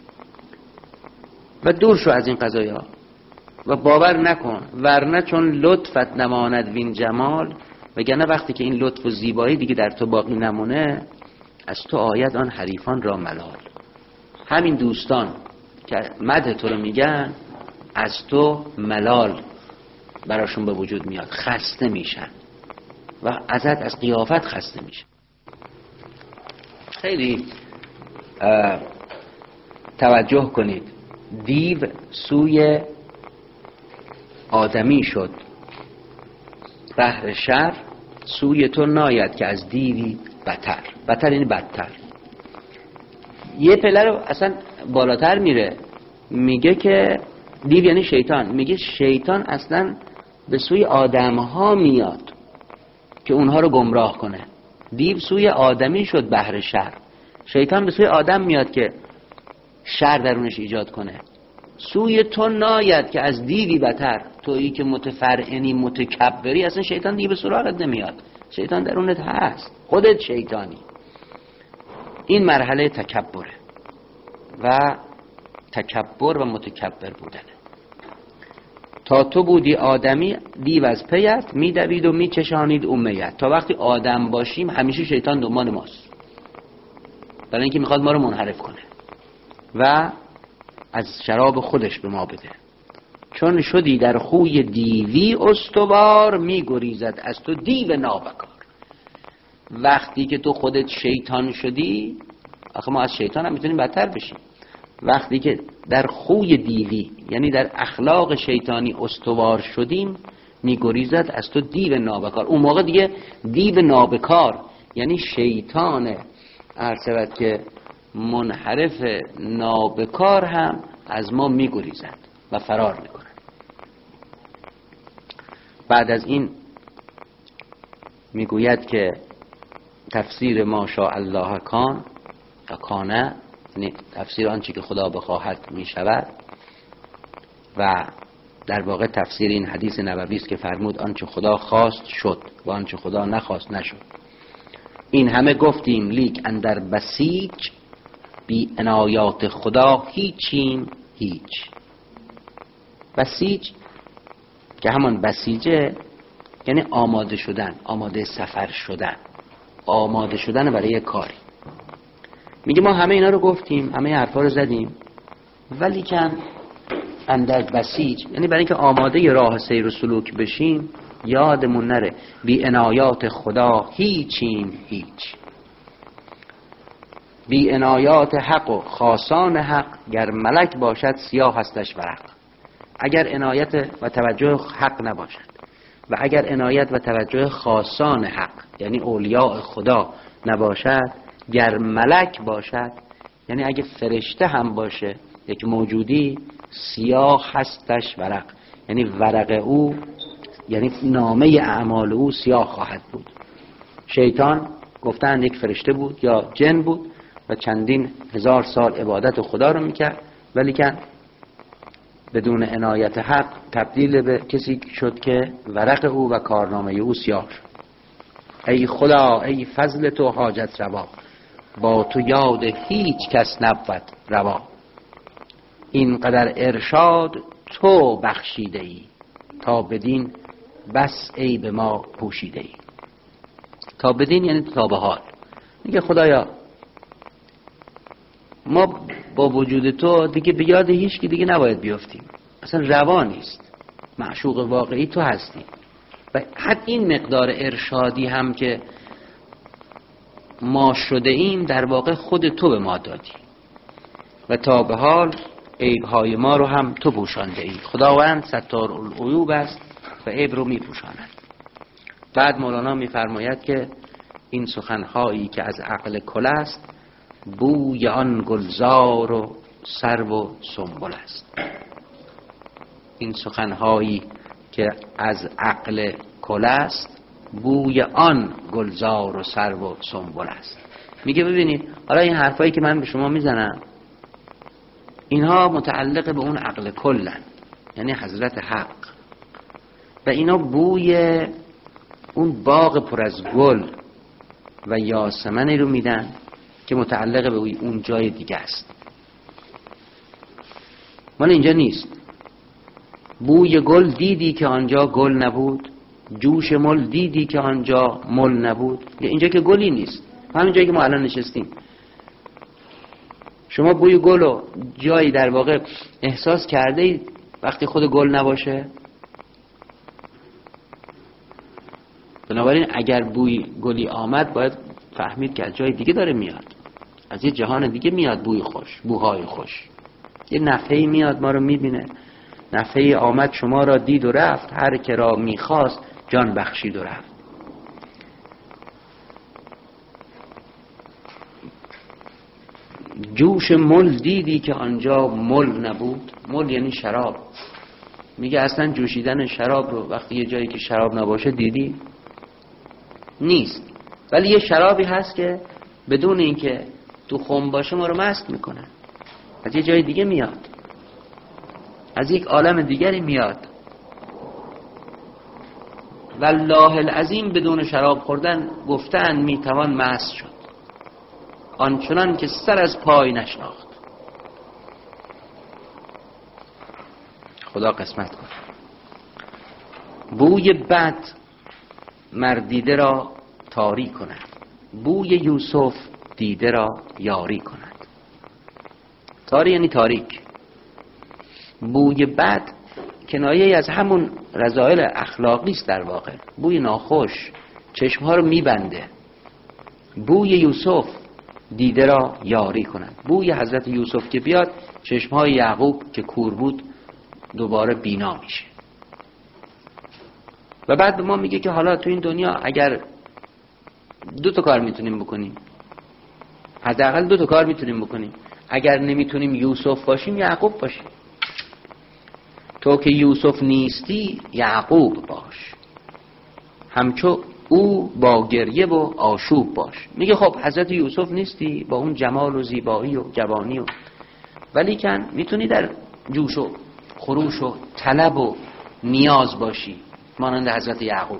و دور شو از این قضایا و باور نکن، ورنه چون لطفت نماند وین جمال، وگرنه وقتی که این لطف و زیبایی دیگه در تو باقی نمونه، از تو آید آن حریفان را ملال. همین دوستان که مدح تو رو میگن از تو ملال براشون به وجود میاد، خسته میشن و ازت از قیافت خسته میشن. خیلی توجه کنید، دیو سوی آدمی شد، بحر شر سوی تو ناید که از دیوی بتر یعنی بدتر. یه پله رو اصلا بالاتر میره، میگه که دیو یعنی شیطان، میگه شیطان اصلا به سوی آدم ها میاد که اونها رو گمراه کنه. دیو سوی آدمی شد بحر شر، شیطان به سوی آدم میاد که شر درونش ایجاد کنه. سوی تو ناید که از دیوی بتر، تویی که متفرعنی متکبری، اصلا شیطان دیو سراغت نمیاد، شیطان درونت هست، خودت شیطانی. این مرحله تکبره و تکبر و متکبر بودنه. تا تو بودی آدمی دیو از پیت میدوید و میچشانید امیت. تا وقتی آدم باشیم همیشه شیطان دنبال ماست، برای اینکه میخواد ما رو منحرف کنه و از شراب خودش به ما بده. چون شدی در خوی دیوی استوار، میگریزد از تو دیو نابکار. وقتی که تو خودت شیطان شدی، آخه ما از شیطان هم میتونیم بدتر بشیم. وقتی که در خوی دیوی یعنی در اخلاق شیطانی استوار شدیم، میگریزد از تو دیو نابکار. اون موقع دیگه دیو نابکار یعنی شیطان عرصبت که منحرف نابکار هم از ما میگریزد و فرار میکنه. بعد از این میگوید که تفسیر ما شاء الله کانه، یعنی تفسیر آنچه که خدا بخواهد میشود، و در واقع تفسیر این حدیث نبوی است که فرمود آنچه خدا خواست شد و آنچه خدا نخواست نشد. این همه گفتیم لیک اندر بسیج، بی عنایات خدا هیچیم هیچ. بسیج که همان بسیجه یعنی آماده شدن، آماده سفر شدن، آماده شدن برای کاری. میگه ما همه اینا رو گفتیم، همه حرفا رو زدیم، ولی کن اندر بسیج یعنی برای اینکه آماده راه سیر و سلوک بشیم یادمون نره بی عنایات خدا هیچیم هیچ. بی عنایات حق و خاصان حق، گر ملک باشد سیاه هستش ورق. اگر عنایت و توجه حق نباشد و اگر عنایت و توجه خاصان حق یعنی اولیاء خدا نباشد، گر ملک باشد یعنی اگه فرشته هم باشه یک موجودی، سیاه هستش ورق یعنی ورق او یعنی نامه اعمال او سیاه خواهد بود. شیطان گفتن یک فرشته بود یا جن بود و چندین هزار سال عبادت خدا رو میکرد، ولی که بدون عنایت حق تبدیل به کسی شد که ورق او و کارنامه او سیاه شد. ای خدا ای فضل تو حاجت روا، با تو یاد هیچ کس نبود روا. این قدر ارشاد تو بخشیده ای، تا بدین بس ای به ما پوشیده ای. تا بدین یعنی تا به حال. میگه خدایا ما با وجود تو دیگه به یاد هیچ کی دیگه نباید بیافتیم. اصلا روا نیست. معشوق واقعی تو هستی و حتی این مقدار ارشادی هم که ما شده ایم در واقع خود تو به ما دادی و تا به حال عیبهای ما رو هم تو پوشانده ای. خداوند ستار العیوب است و عیب رو می پوشاند. بعد مولانا میفرماید که این سخنهایی که از عقل کل است بوی آن گلزار و سرو و سنبل است. این سخنهایی که از عقل کل است بوی آن گلزار و سرو و سنبل است. میگه ببینید حالا این حرفایی که من به شما میزنم اینها متعلق به اون عقل کلن، یعنی حضرت حق، و اینا بوی اون باغ پر از گل و یاسمنی رو میدن که متعلق به اون جای دیگه است، مال اینجا نیست. بوی گل دیدی که آنجا گل نبود، جوش مل دیدی که آنجا مل نبود. اینجا که گلی نیست، همین جایی که ما الان نشستیم. شما بوی گل رو جایی در واقع احساس کرده اید وقتی خود گل نباشه؟ بنابراین اگر بوی گلی آمد باید فهمید که از جای دیگه داره میاد، از یه جهان دیگه میاد بوی خوش، بوهای خوش. یه نفحه‌ای میاد ما رو میبینه، نفحه‌ای آمد شما را دید و رفت، هر که را میخواست جان بخشید و رفت. جوش مل دیدی که آنجا مل نبود. مل یعنی شراب. میگه اصلا جوشیدن شراب رو وقتی یه جایی که شراب نباشه دیدی؟ نیست. ولی یه شرابی هست که بدون اینکه تو خم باشه ما رو مست میکنه، از یه جای دیگه میاد، از یک عالم دیگری میاد. والله العظیم بدون شراب خوردن گفتن میتوان مست شد، آنچنان که سر از پای نشناخت. خدا قسمت کنه. بوی بد مردیده را تاری کند، بوی یوسف دیده را یاری کند. تاری یعنی تاریک. بوی بد کنایه از همون رذائل اخلاقی است در واقع. بوی ناخوش چشمها رو میبنده. بوی یوسف دیده را یاری کند. بوی حضرت یوسف که بیاد چشمهای یعقوب که کور بود دوباره بینا میشه. و بعد به ما میگه که حالا تو این دنیا اگر دو تا کار میتونیم بکنیم، حداقل دو تا کار میتونیم بکنیم. اگر نمیتونیم یوسف باشیم یعقوب باشیم. تو که یوسف نیستی یعقوب باش، همچو او با گریه و آشوب باش. میگه خب حضرت یوسف نیستی با اون جمال و زیبایی و جوانی و، ولی کن میتونی در جوش و خروش و طلب و نیاز باشی مانند حضرت یعقوب.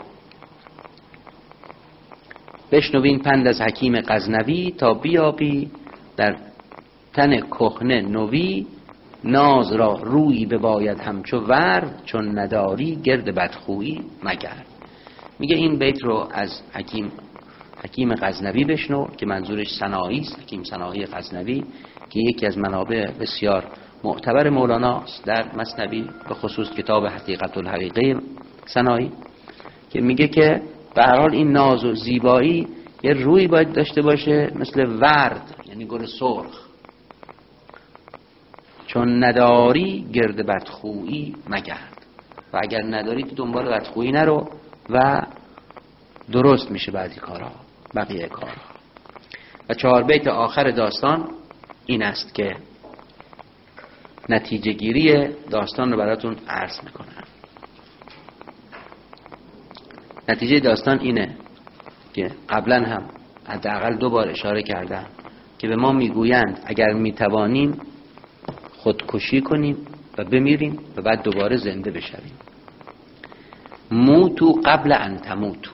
بشنوین پند از حکیم غزنوی تا بیابی در تن کهنه نوی. ناز را روی بباید همچو ورد، چون نداری گرد بدخویی مگرد. میگه این بیت رو از حکیم غزنوی بشنو که منظورش سنایی است. حکیم سنایی غزنوی که یکی از منابع بسیار معتبر مولانا است در مثنوی، به خصوص کتاب حقیقت الحقیقه سنایی، که میگه که به هر حال این ناز و زیبایی یه روی باید داشته باشه مثل ورد، یعنی گل سرخ. چون نداری گرد بدخویی مگرد، و اگر نداری تو دنبال بدخویی نرو و درست میشه بعضی کارها، بقیه کارها. و 4 بیت آخر داستان این است که نتیجه گیری داستان رو براتون عرض میکنم. نتیجه داستان اینه که قبلا هم حداقل 2 بار اشاره کردم که به ما میگویند اگر میتوانیم خودکشی کنیم و بمیریم و بعد دوباره زنده بشویم. موتو قبل ان تموتو،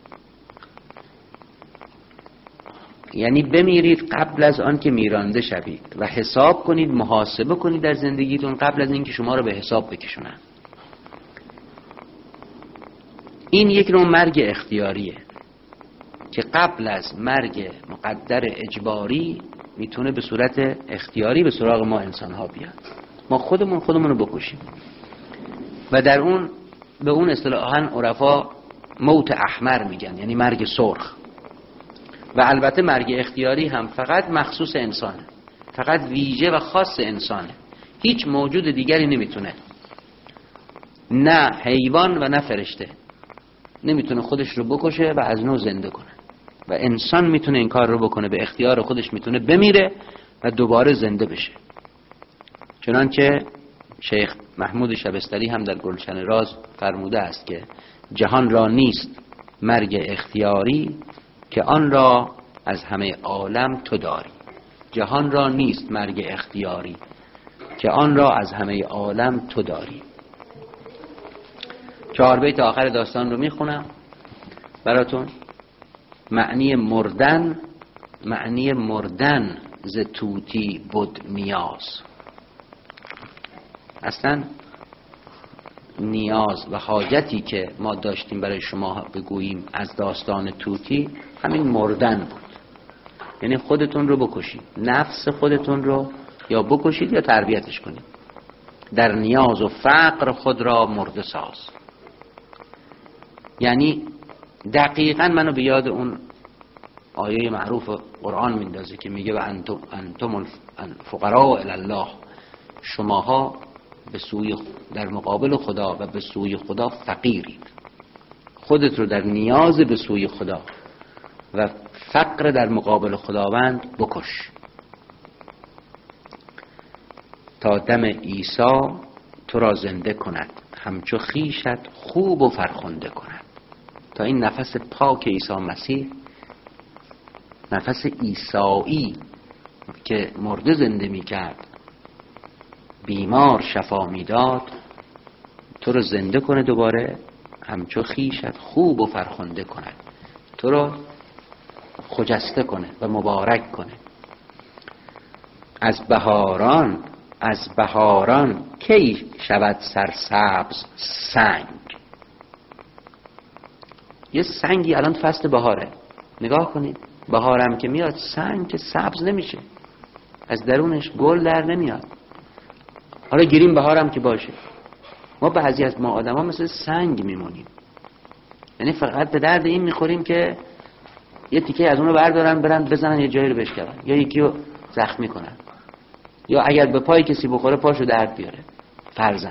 یعنی بمیرید قبل از آن که میرانده شوید و حساب کنید، محاسبه کنید در زندگیتون قبل از اینکه شما رو به حساب بکشونن. این یک نوع مرگ اختیاریه که قبل از مرگ مقدر اجباری میتونه به صورت اختیاری به سراغ ما انسان ها بیاد. ما خودمون رو بکشیم. و در اون به اون اصطلاحاً عرفا موت احمر میگن، یعنی مرگ سرخ. و البته مرگ اختیاری هم فقط مخصوص انسانه، فقط ویژه و خاص انسانه. هیچ موجود دیگری نمیتونه، نه حیوان و نه فرشته نمیتونه خودش رو بکشه و از نو زنده کنه، و انسان میتونه این کار رو بکنه، به اختیار خودش میتونه بمیره و دوباره زنده بشه. چنانچه شیخ محمود شبستری هم در گلشن راز فرموده است که جهان را نیست مرگ اختیاری که آن را از همه عالم تو داری. جهان را نیست مرگ اختیاری که آن را از همه عالم تو داری. 4 بیت آخر داستان رو میخونم براتون. معنی مردن ز طوطی بود نیاز. اصلا نیاز و حاجتی که ما داشتیم برای شما بگوییم از داستان طوطی همین مردن بود. یعنی خودتون رو بکشید، نفس خودتون رو یا بکشید یا تربیتش کنید. در نیاز و فقر خود را مرده ساز. یعنی دقیقاً منو به یاد اون آیه معروف قرآن میندازه که میگه و انتم الفقراء الی الله، شماها به سوی در مقابل خدا و به سوی خدا فقیرید. خودت رو در نیاز به سوی خدا و فقر در مقابل خداوند بکش تا دم عیسی تو را زنده کند، همچو خویشت خوب و فرخنده کند. تا این نفس پاک عیسی مسیح، نفس عیسایی که مرده زنده می کرد، بیمار شفا می داد، تو رو زنده کنه دوباره، همچو خویشت خوب و فرخنده کند، تو رو خجسته کنه و مبارک کنه. از بهاران کی شود سرسبز سنگ. یه سنگی الان فصل بهاره، نگاه کنید، بهارم که میاد سنگ که سبز نمیشه، از درونش گل در نمیاد. حالا گیریم بهارم که باشه، ما بعضی از ما آدم ها مثل سنگ میمونیم. یعنی فقط به درد این میخوریم که یه تیکه از اونو بردارن برن بزنن یه جایی رو بشکنن یا یکی رو زخمی کنن، یا اگر به پای کسی بخوره پاشو درد بیاره فرضاً.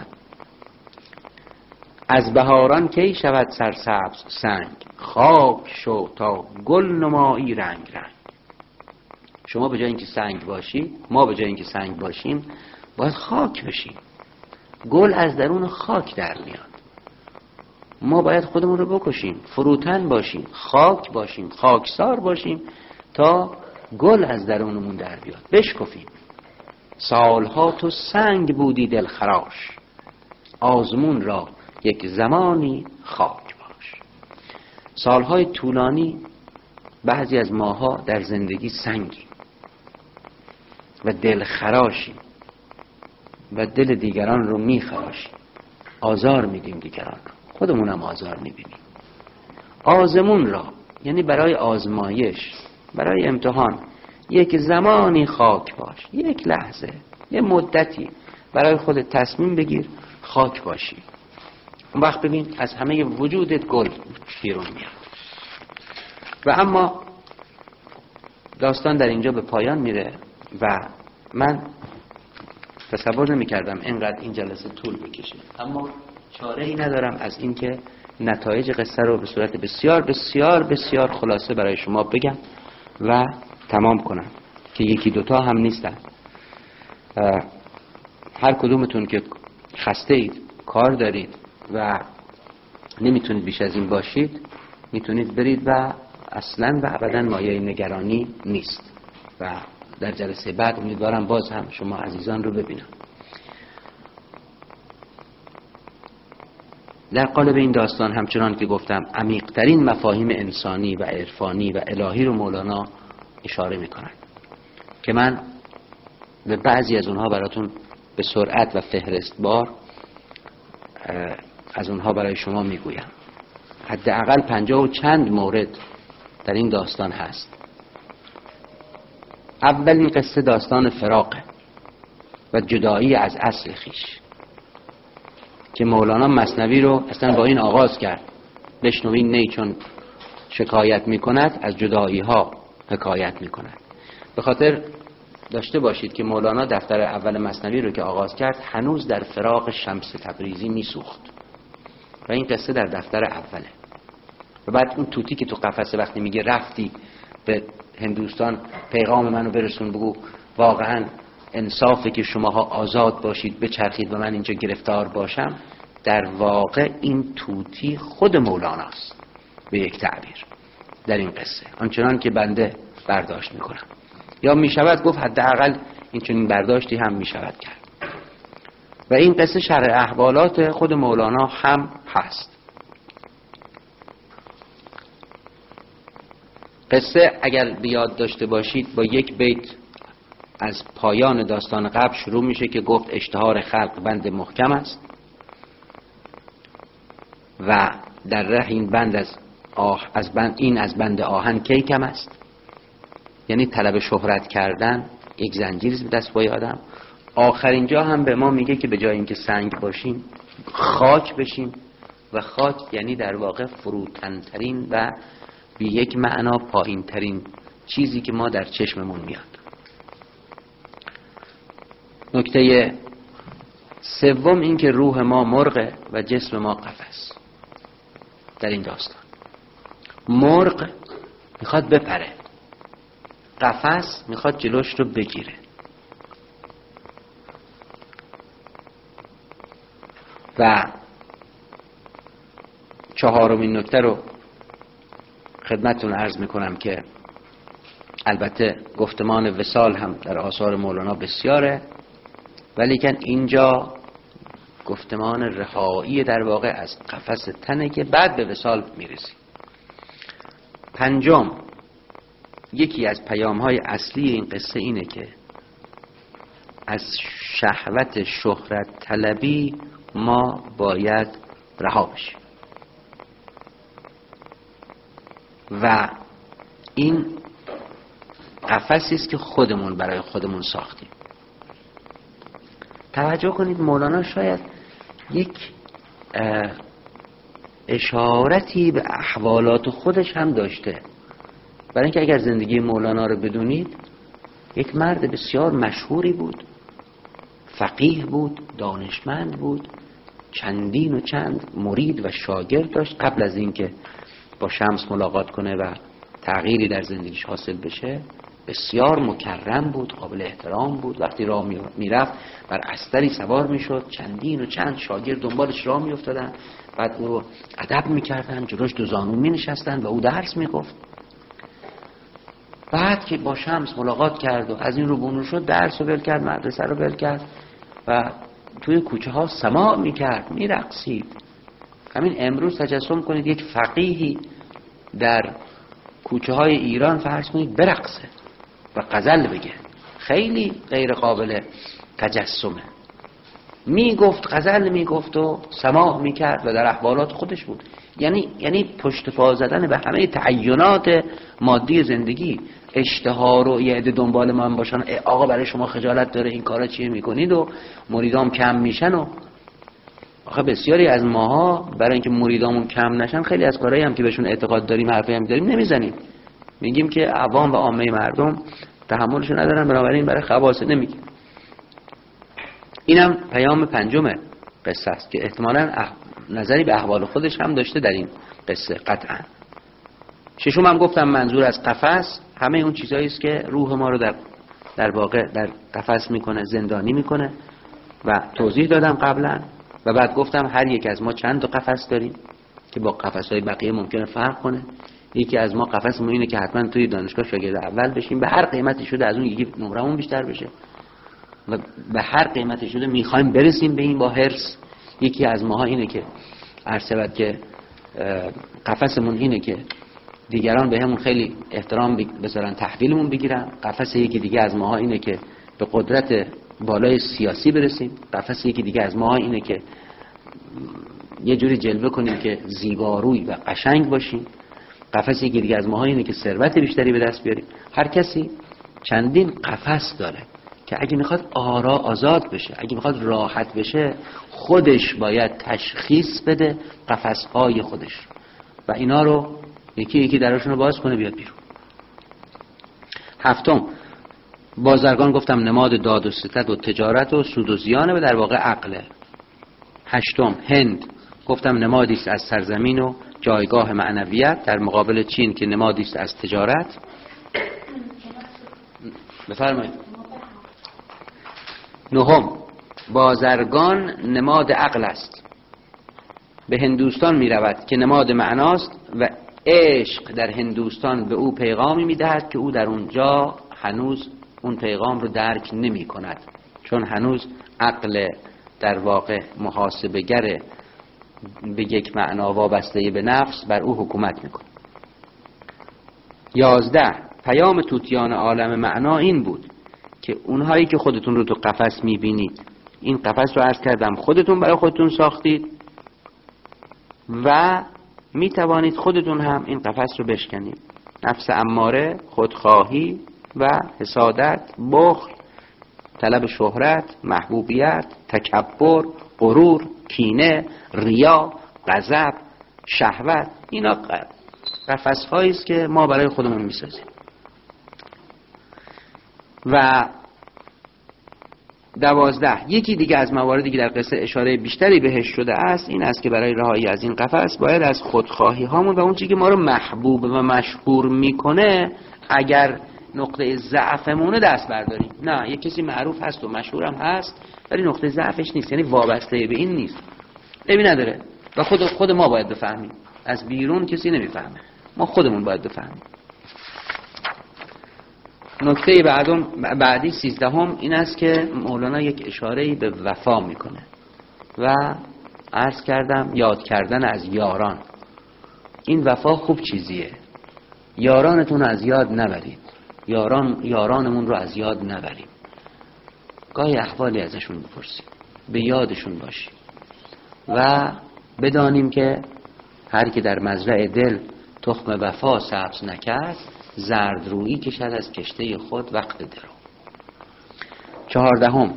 از بهاران کی شود سرسبز سنگ، خاک شو تا گل نمایی رنگ رنگ. شما به جای اینکه سنگ باشی، ما به جای اینکه سنگ باشیم باید خاک بشیم. گل از درون خاک در میاد. ما باید خودمون رو بکشیم، فروتن باشیم، خاک باشیم، خاکسار باشیم تا گل از درونمون در بیاد، بشکفیم. سالها تو سنگ بودی دلخراش، آزمون را یک زمانی خاک باش. سالهای طولانی بعضی از ماها در زندگی سنگیم و دلخراشیم و دل دیگران رو میخراشیم، آزار میدیم دیگران رو، خودمونم آزار میبینیم. آزمون را یعنی برای آزمایش، برای امتحان یک زمانی خاک باش، یک لحظه، یه مدتی برای خودت تصمیم بگیر خاک باشی. اون وقت ببین از همه وجودت گل بیرون میاد. و اما داستان در اینجا به پایان میره و من تصور نمی کردم اینقدر این جلسه طول بکشه، اما چاره ای ندارم از اینکه نتایج قصه رو به صورت بسیار بسیار بسیار خلاصه برای شما بگم و تمام کنم که یکی دوتا هم نیستن. هر کدومتون که خسته اید، کار دارید و نمیتونید بیش از این باشید، میتونید برید و اصلا و ابدا مایه نگرانی نیست. و در جلسه بعد امیدوارم باز هم شما عزیزان رو ببینم. در قالب این داستان همچنان که گفتم عمیق‌ترین مفاهیم انسانی و عرفانی و الهی رو مولانا اشاره میکنن که من به بعضی از اونها براتون به سرعت و فهرستبار از اونها برای شما میگویم. حداقل 50 و چند مورد در این داستان هست. اولین قصه داستان فراق و جدایی از اصل خویش که مولانا مثنوی رو اصلا با این آغاز کرد: بشنوین نی چون شکایت میکند، از جدایی ها حکایت میکند. به خاطر داشته باشید که مولانا دفتر اول مثنوی رو که آغاز کرد هنوز در فراق شمس تبریزی میسوخت و این قصه در دفتر اوله. و بعد اون توتی که تو قفسه وقتی میگه رفتی به هندوستان پیغام منو برسون، بگو واقعا انصافه که شماها آزاد باشید بچرخید و من اینجا گرفتار باشم، در واقع این توتی خود مولاناست به یک تعبیر در این قصه، آنچنان که بنده برداشت میکنم. یا میشود گفت حداقل این چنین برداشتی هم میشود کرد. و این قصه شرح احوالات خود مولانا هم هست. قصه اگر بیاد داشته باشید با یک بیت از پایان داستان قبل شروع میشه که گفت اشتهار خلق بند محکم است و در ره این بند از بند آهن کی کم است. یعنی طلب شهرت کردن یک زنجیری به دست پای آدم. آخرین جا هم به ما میگه که به جای اینکه سنگ باشیم خاک بشیم و خاک یعنی در واقع فروتن‌ترین و به یک معنا پایین ترین چیزی که ما در چشممون میاد. نکته سوم این که روح ما مرغ و جسم ما قفس. در این داستان مرغ میخواد بپره، قفس میخواد جلوش رو بگیره. و چهارمین نکته رو خدمتتون عرض میکنم که البته گفتمان وصال هم در آثار مولانا بسیاره، ولیکن اینجا گفتمان رهایی در واقع از قفس تنه که بعد به وصال میرسی. پنجم، یکی از پیام‌های اصلی این قصه اینه که از شهوت شهرت طلبی ما باید رها بشیم و این قفسی است که خودمون برای خودمون ساختیم. توجه کنید مولانا شاید یک اشارتی به احوالات خودش هم داشته، برای اینکه اگر زندگی مولانا رو بدونید یک مرد بسیار مشهوری بود، فقیه بود، دانشمند بود، چندین و چند مرید و شاگرد داشت. قبل از اینکه با شمس ملاقات کنه و تغییری در زندگیش حاصل بشه بسیار مکرم بود، قابل احترام بود. وقتی راه میرفت بر استری سوار میشد، چندین و چند شاگرد دنبالش راه میافتادن، بعد او رو ادب میکردن، جلوش دو زانو مینشستن و او درس میگفت. بعد که با شمس ملاقات کرد و از این رو بونو شد، درس رو ول کرد، مدرسه رو ول کرد و توی کوچه ها سماع میکرد، میرقصید. همین امروز تجسم کنید یک فقیهی در کوچه های ایران فرض کنید برقصه و غزل بگه، خیلی غیر قابل تجسمه. میگفت، غزل میگفت و سماع میکرد و در احوالات خودش بود. یعنی پشت پا زدن به همه تعینات مادی زندگی. اشتهار و یه عده دنبال من باشن، آقا برای شما خجالت داره این کارا چیه میکنید و مریدام کم میشن. و آخه بسیاری از ماها برای اینکه مریدامون کم نشن خیلی از کارهایی هم که بهشون اعتقاد داریم، حرفی هم داریم نمیزنیم، میگیم که عوام و عامه مردم تحملشو ندارن، بنابراین برای خواص نمیگیم. اینم پیام پنجم قصه است که احتمالاً نظری به احوال خودش هم داشته در این قصه قطعا. ششم هم گفتم منظور از قفس همه اون چیزایی است که روح ما رو در واقع در قفس میکنه، زندانی میکنه و توضیح دادم قبلا. و بعد گفتم هر یک از ما چند تا قفس داریم که با قفس‌های بقیه ممکنه فرق کنه. یکی از ما قفسمون اینه که حتما توی دانشگاه شاگرد اول بشیم، به هر قیمتی شده از اون یکی نمرمون بیشتر بشه و به هر قیمتی شده میخوایم برسیم به این با حرص. یکی از ماها اینه که عرض شود که قفسمون اینه که دیگران به همون خیلی احترام بذارن، تحویلمون بگیرن. قفس یکی دیگه از ماها اینه که به قدرت بالای سیاسی برسیم. قفس یکی دیگه از ماها اینه که یه جوری جلوه کنیم که زیباروی و قشنگ باشیم. قفس یکی دیگه از ماها اینه که ثروت بیشتری به دست بیاریم. هر کسی چندین قفس داره که اگه میخواد آزاد بشه، اگه میخواد راحت بشه، خودش باید تشخیص بده قفس‌های خودش و اینا رو یکی یکی درشون رو باز کنه بیاد بیرون. هفتم، بازرگان گفتم نماد داد و ستد و تجارت و سود و زیانه و در واقع عقله. هشتم، هند گفتم نمادی است از سرزمین و جایگاه معنویت در مقابل چین که نمادی است از تجارت. بفرمایید. نهم، بازرگان نماد عقل است، به هندوستان می رود که نماد معناست و عشق در هندوستان به او پیغامی می دهد که او در اونجا هنوز اون پیغام رو درک نمی کند، چون هنوز عقل در واقع محاسبه‌گر به یک معنا وابسته به نفس بر او حکومت میکنه. 11، پیام طوطیان عالم معنا این بود که اونهایی که خودتون رو تو قفس میبینید، این قفس رو عرض کردم خودتون برای خودتون ساختید و میتوانید خودتون هم این قفس رو بشکنید. نفس اماره، خودخواهی و حسادت، بخل، طلب شهرت، محبوبیت، تکبر، غرور، کینه، ریا، غضب، شهوت، اینا قفس‌هایی است که ما برای خودمون میسازیم. و 12، یکی دیگه از مواردی که در قصه اشاره بیشتری بهش شده است این است که برای رهایی از این قفس باید از خودخواهی هامون و اون چیزی که ما رو محبوب و مشهور میکنه اگر نقطه ضعفمونه دست برداریم. نه، یک کسی معروف هست و مشهورم هست ولی نقطه ضعفش نیست، یعنی وابسته به این نیست، عیبی نداره و خود ما باید بفهمیم، از بیرون کسی نمیفهمه، ما خودمون باید بفهمیم. نکته بعدی 13 این است که مولانا یک اشاره‌ای به وفا میکنه و عرض کردم یاد کردن از یاران. این وفا خوب چیزیه، یارانتون از یاد نبرید، یارانمون رو از یاد نبریم، گاهی احوالی ازشون بپرسیم، به یادشون باشیم و بدانیم که هر کی در مزرع دل تخم وفا سبز نکرد زرد رویی کشد از کشته خود وقت درو. 14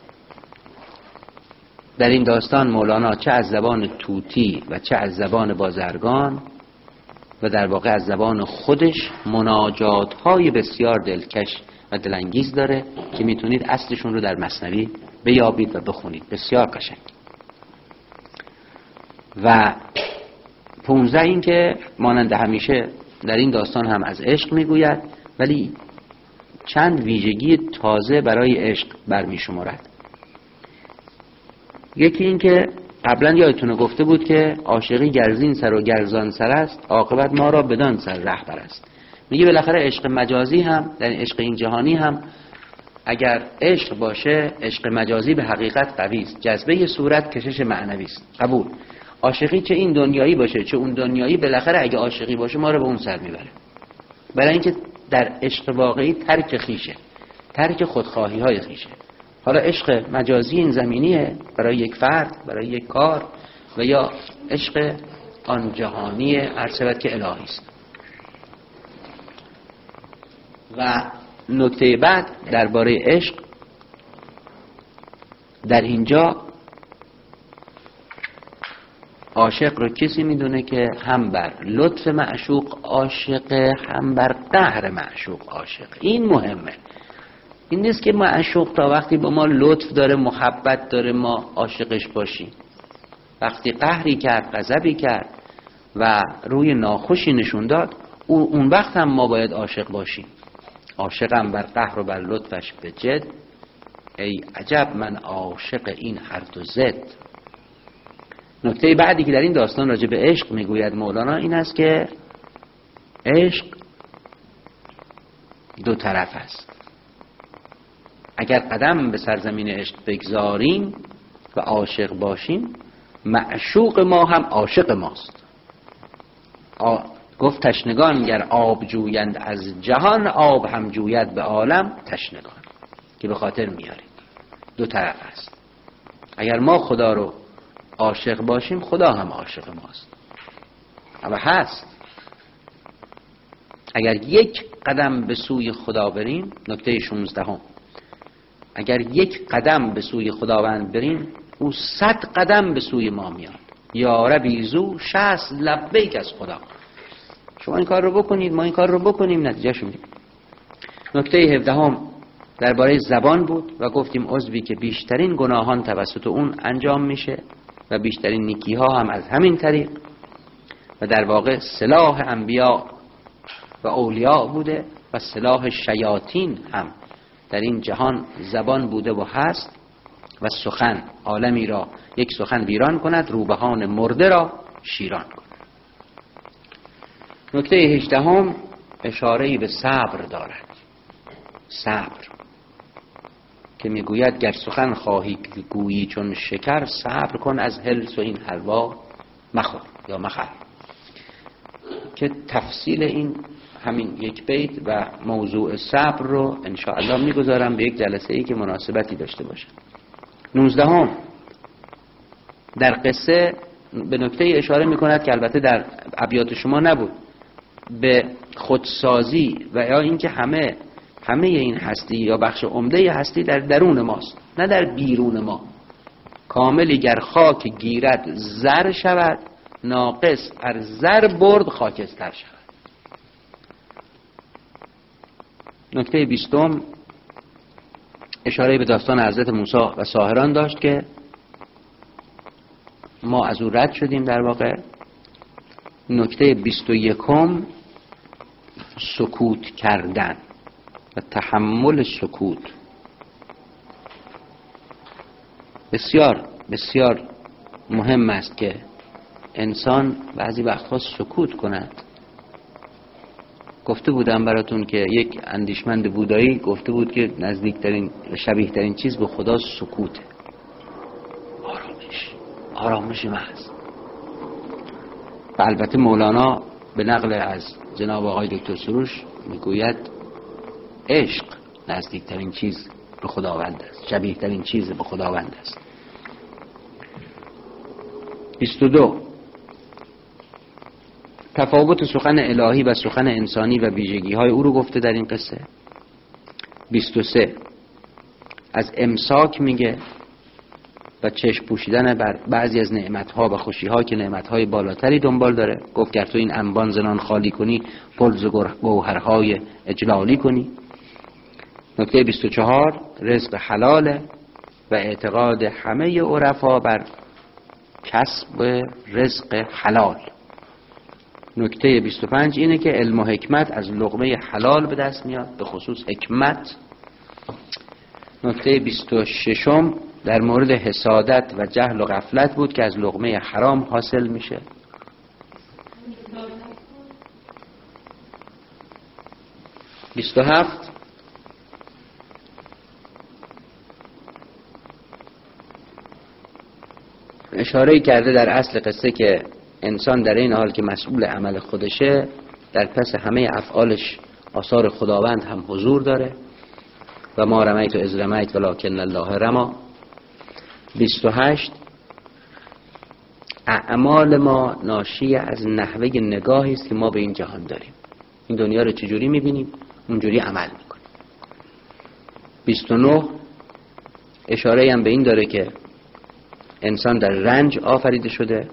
در این داستان مولانا چه از زبان طوطی و چه از زبان بازرگان و در واقع از زبان خودش مناجات های بسیار دلکش و دلانگیز داره که میتونید اصلشون رو در مثنوی بیابید و بخونید، بسیار قشنگ. و 15 این که مانند همیشه در این داستان هم از عشق میگوید ولی چند ویژگی تازه برای عشق برمی شمارد. یکی این که قبلا یادتونه گفته بود که عاشقی گرزین سر و گرزان سر است، عاقبت ما را بدان سر رهبر است. میگه بالاخره عشق مجازی هم در عشق این جهانی هم اگر عشق باشه، عشق مجازی به حقیقت قوی است، جذبه صورت کشش معنوی است، قبول. عاشقی چه این دنیایی باشه چه اون دنیایی، بالاخره اگه عاشقی باشه ما رو به اون سر میبره، برای اینکه در عشق واقعی ترک خیشه، ترک خودخواهی های خیشه. حالا عشق مجازی این زمینیه برای یک فرد، برای یک کار، و یا عشق آن جهانی عرصبت که الهی است. و نکته بعد درباره عشق در اینجا عاشق رو کسی میدونه که هم بر لطف معشوق عاشقه هم بر قهر معشوق عاشق. این مهمه، این نیست که معشوق تا وقتی با ما لطف داره محبت داره ما عاشقش باشیم، وقتی قهری کرد غضبی کرد و روی ناخوشی نشون داد اون وقت هم ما باید عاشق باشیم. عاشقم بر قهر و بر لطفش به جد، ای عجب من عاشق این هر دو زد. نکته بعدی که در این داستان راجع به عشق میگوید مولانا این است که عشق دو طرف است. اگر قدم به سرزمین عشق بگذاریم و عاشق باشیم، معشوق ما هم عاشق ماست. گفت تشنگان گر آب جویند از جهان، آب هم جوید به عالم تشنگان، که به خاطر میارید دو طرف است. اگر ما خدا رو عاشق باشیم خدا هم عاشق ماست و هست. اگر یک قدم به سوی خدا بریم، نکته 16 اگر یک قدم به سوی خداوند بریم او 100 قدم به سوی ما میاد. یا ربی زو 60 لبیک از خدا. شما این کار رو بکنید، ما این کار رو بکنیم، نتیجهش میدیم. نکته 17 درباره زبان بود و گفتیم عضوی که بیشترین گناهان توسط اون انجام میشه و بیشترین نیکی ها هم از همین طریق، و در واقع سلاح انبیا و اولیاء بوده و سلاح شیاطین هم در این جهان زبان بوده و هست. و سخن عالمی را یک سخن ویران کند، روبهان مرده را شیران کند. نکته 18 اشاره‌ای به صبر دارد. صبر که میگوید گر سخن خواهی گویی چون شکر، صبر کن از حلس و این حلوا مخور یا مخر، که تفصیل این همین یک بیت و موضوع صبر رو ان شاء الله میگذارم به یک جلسه ای که مناسبتی داشته باشه. 19 در قصه به نکته اشاره میکند که البته در ابیات شما نبود، به خودسازی و یا اینکه همه این هستی یا بخش عمده هستی در درون ماست نه در بیرون ما. کاملی گر خاک گیرد زر شود، ناقص ار زر برد خاکستر شود. نکته 20 اشاره به داستان حضرت موسی و ساحران داشت که ما از او رد شدیم در واقع. نکته 21 سکوت کردن و تحمل سکوت. بسیار بسیار مهم است که انسان بعضی وقتها سکوت کند. گفته بودم براتون که یک اندیشمند بودایی گفته بود که نزدیکترین شبیه ترین چیز به خدا سکوته، آرامش محض. و البته مولانا به نقل از جناب آقای دکتر سروش میگوید عشق نزدیکترین چیز به خداوند است، شبیه ترین چیز به خداوند است. 22 تفاوت سخن الهی و سخن انسانی و ویژگی های او رو گفته در این قصه. 23 از امساک میگه و چشم پوشیدن بر بعضی از نعمتها و خوشیها که نعمتهای بالاتری دنبال داره. گفت گر تو این انبان زنان خالی کنی، فلز و گوهرهای اجلالی کنی. نکته 24 رزق حلاله و اعتقاد همه عرفا بر کسب رزق حلال. نکته 25 اینه که علم و حکمت از لقمه حلال به دست میاد، به خصوص حکمت. نکته 26 در مورد حسادت و جهل و غفلت بود که از لقمه حرام حاصل میشه. 27 اشاره کرده در اصل قصه که انسان در این حال که مسئول عمل خودشه، در پس همه افعالش آثار خداوند هم حضور داره و ما رمیت و اذ رمیت ولکن الله رمی. 28 اعمال ما ناشی از نحوه نگاهی است که ما به این جهان داریم. این دنیا رو چجوری میبینیم اونجوری عمل میکنیم. 29 اشاره هم به این داره که انسان در رنج آفریده شده.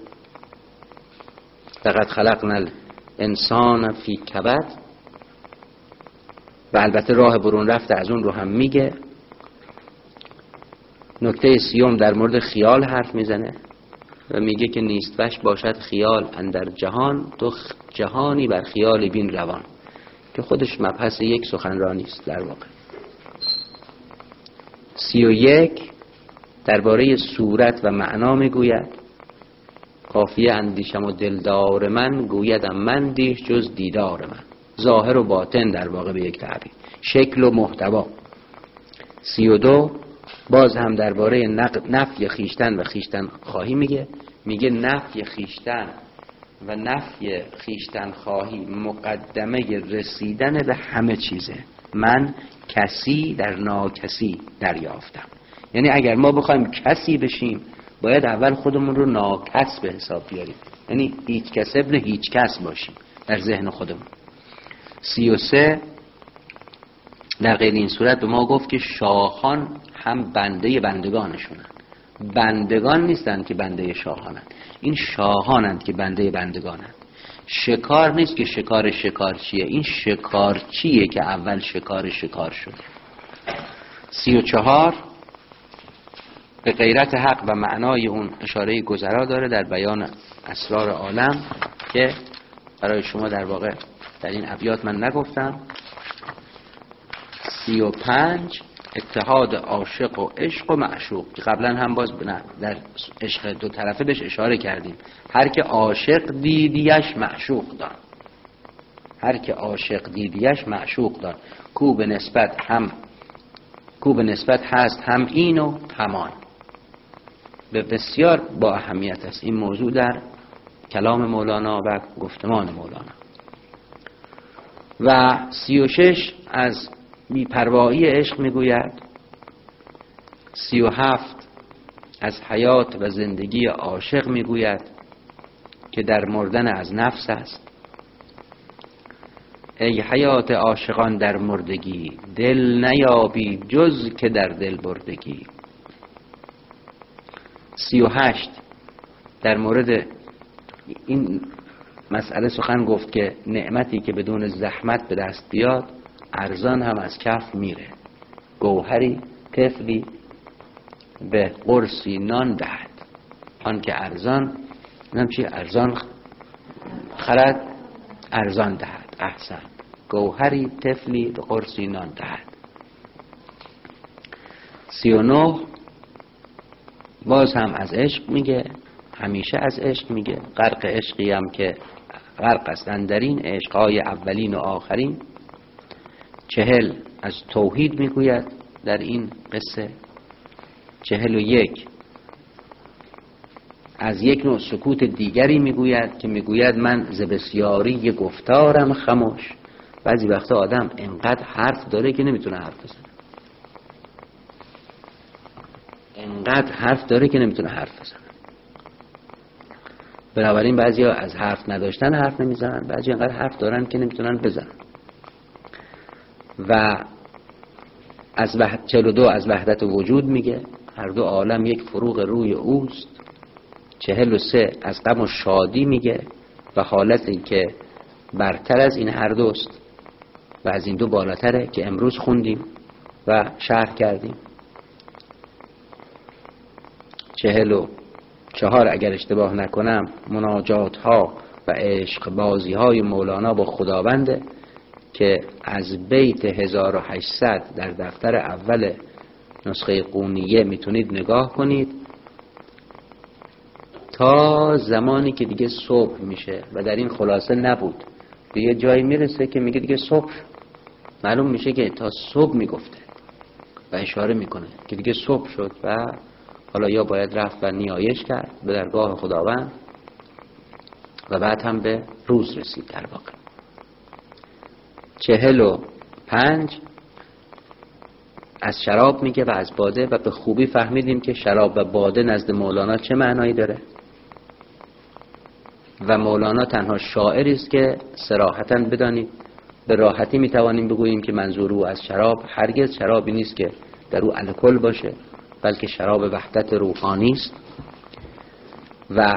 لقد خلقنا الانسان فی کبد. و البته راه برون رفته از اون رو هم میگه. نکته 30 در مورد خیال حرف میزنه و میگه که نیست وش باشد خیال اندر جهان، تو جهانی بر خیال بین روان، که خودش مبحث یک سخنرانی است در واقع. 31 درباره صورت و معنا میگوید. قافیه اندیشم و دلدار من، گویدم من دیش جز دیدار من. ظاهر و باطن در واقع به یک تعبیر، شکل و محتوا. 32 باز هم درباره نفی خیشتن و خیشتن خواهی میگه نفی خیشتن و نفی خیشتن خواهی مقدمه رسیدن به همه چیزه. من کسی در ناکسی دریافتم. یعنی اگر ما بخوایم کسی بشیم باید اول خودمون رو ناکس به حساب بیاریم، یعنی هیچ کس ابن هیچ کس باشیم در ذهن خودمون. 33 در غیر این صورت به ما گفت که شاهان هم بنده بندگانشونن. بندگان نیستند که بنده شاهانند، این شاهانند که بنده بندگانند. شکار نیست که شکار شکارچیه، این شکارچیه که اول شکار شده. 34 به غیرت حق و معنای اون اشاره گذرا داره در بیان اسرار عالم که برای شما در واقع در این ابیات من نگفتم. 35 اتحاد عاشق و عشق و معشوق که قبلا هم باز در عشق دو طرفه بهش اشاره کردیم. هر که عاشق دیدیش معشوق دان، هر که عاشق دیدیش معشوق دان. کو به نسبت هست هم این و همان. به بسیار با اهمیت است این موضوع در کلام مولانا و گفتمان مولانا. و 36 از بی‌پروایی عشق میگوید. 37 از حیات و زندگی عاشق میگوید که در مردن از نفس است. ای حیات عاشقان در مردگی، دل نیابی جز که در دل بردگی. 38 در مورد این مسئله سخن گفت که نعمتی که بدون زحمت به دست بیاد ارزان هم از کف میره. گوهری طفلی به قرصی نان دهد. آن که ارزان ارزان خرد ارزان دهد. احسن. گوهری طفلی به قرصی نان دهد. 39 باز هم از عشق میگه، همیشه از عشق میگه. غرق عشقی هم که غرق است اندرین عشقهای اولین و آخرین. 40 از توحید میگوید در این قصه. 41 از یک نوع سکوت دیگری میگوید که میگوید من ز بسیاری گفتارم خموش. بعضی وقتا آدم انقدر حرف داره که نمیتونه حرف بزنه، انقدر حرف داره که نمیتونه حرف بزنه. بنابراین بعضیا از حرف نداشتن حرف نمیزنن، بعضی انقدر حرف دارن که نمیتونن بزنن. و از 42 از وحدت وجود میگه، هر دو عالم یک فروغ روی اوست. 43 از غم و شادی میگه و حالتی که برتر از این هر دوست و از این دو بالاتره که امروز خوندیم و شرح کردیم. 44 اگر اشتباه نکنم مناجات ها و عشق بازی های مولانا با خداونده که از بیت 1800 در دفتر اول نسخه قونیه میتونید نگاه کنید تا زمانی که دیگه صبح میشه و در این خلاصه نبود، به یه جایی میرسه که میگه دیگه صبح. معلوم میشه که تا صبح میگفته و اشاره میکنه که دیگه صبح شد و حالا یا باید رفت و نیایش کرد به درگاه خداوند و بعد هم به روز رسید در واقع. 45 از شراب میگه و از باده و به خوبی فهمیدیم که شراب و باده نزد مولانا چه معنایی داره و مولانا تنها شاعری است که صراحتاً بدانید به راحتی میتوانیم بگوییم که منظور او از شراب هرگز شرابی نیست که در او الکل باشه، بلکه شراب وحدت روحانی است. و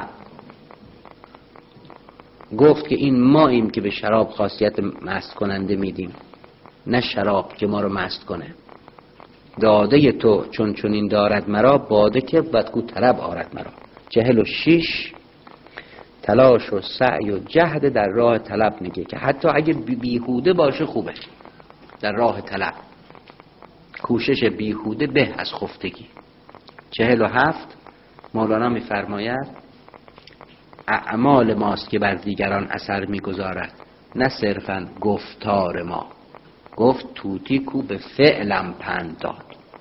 گفت که این ماییم که به شراب خاصیت مست کننده میدیم، نه شراب که ما رو مست کنه. داده تو چون چنین دارد مرا، باده که بدگو طرب آرد مرا. 46 تلاش و سعی و جهد در راه طلب میگه که حتی اگه بیهوده باشه خوبه. در راه طلب کوشش بیهوده به از خفتگی. 47 مولانا میفرماید اعمال ماست که بر دیگران اثر میگذارد، نه صرفاً گفتار ما. گفت طوطی کو به فعلم پند داد.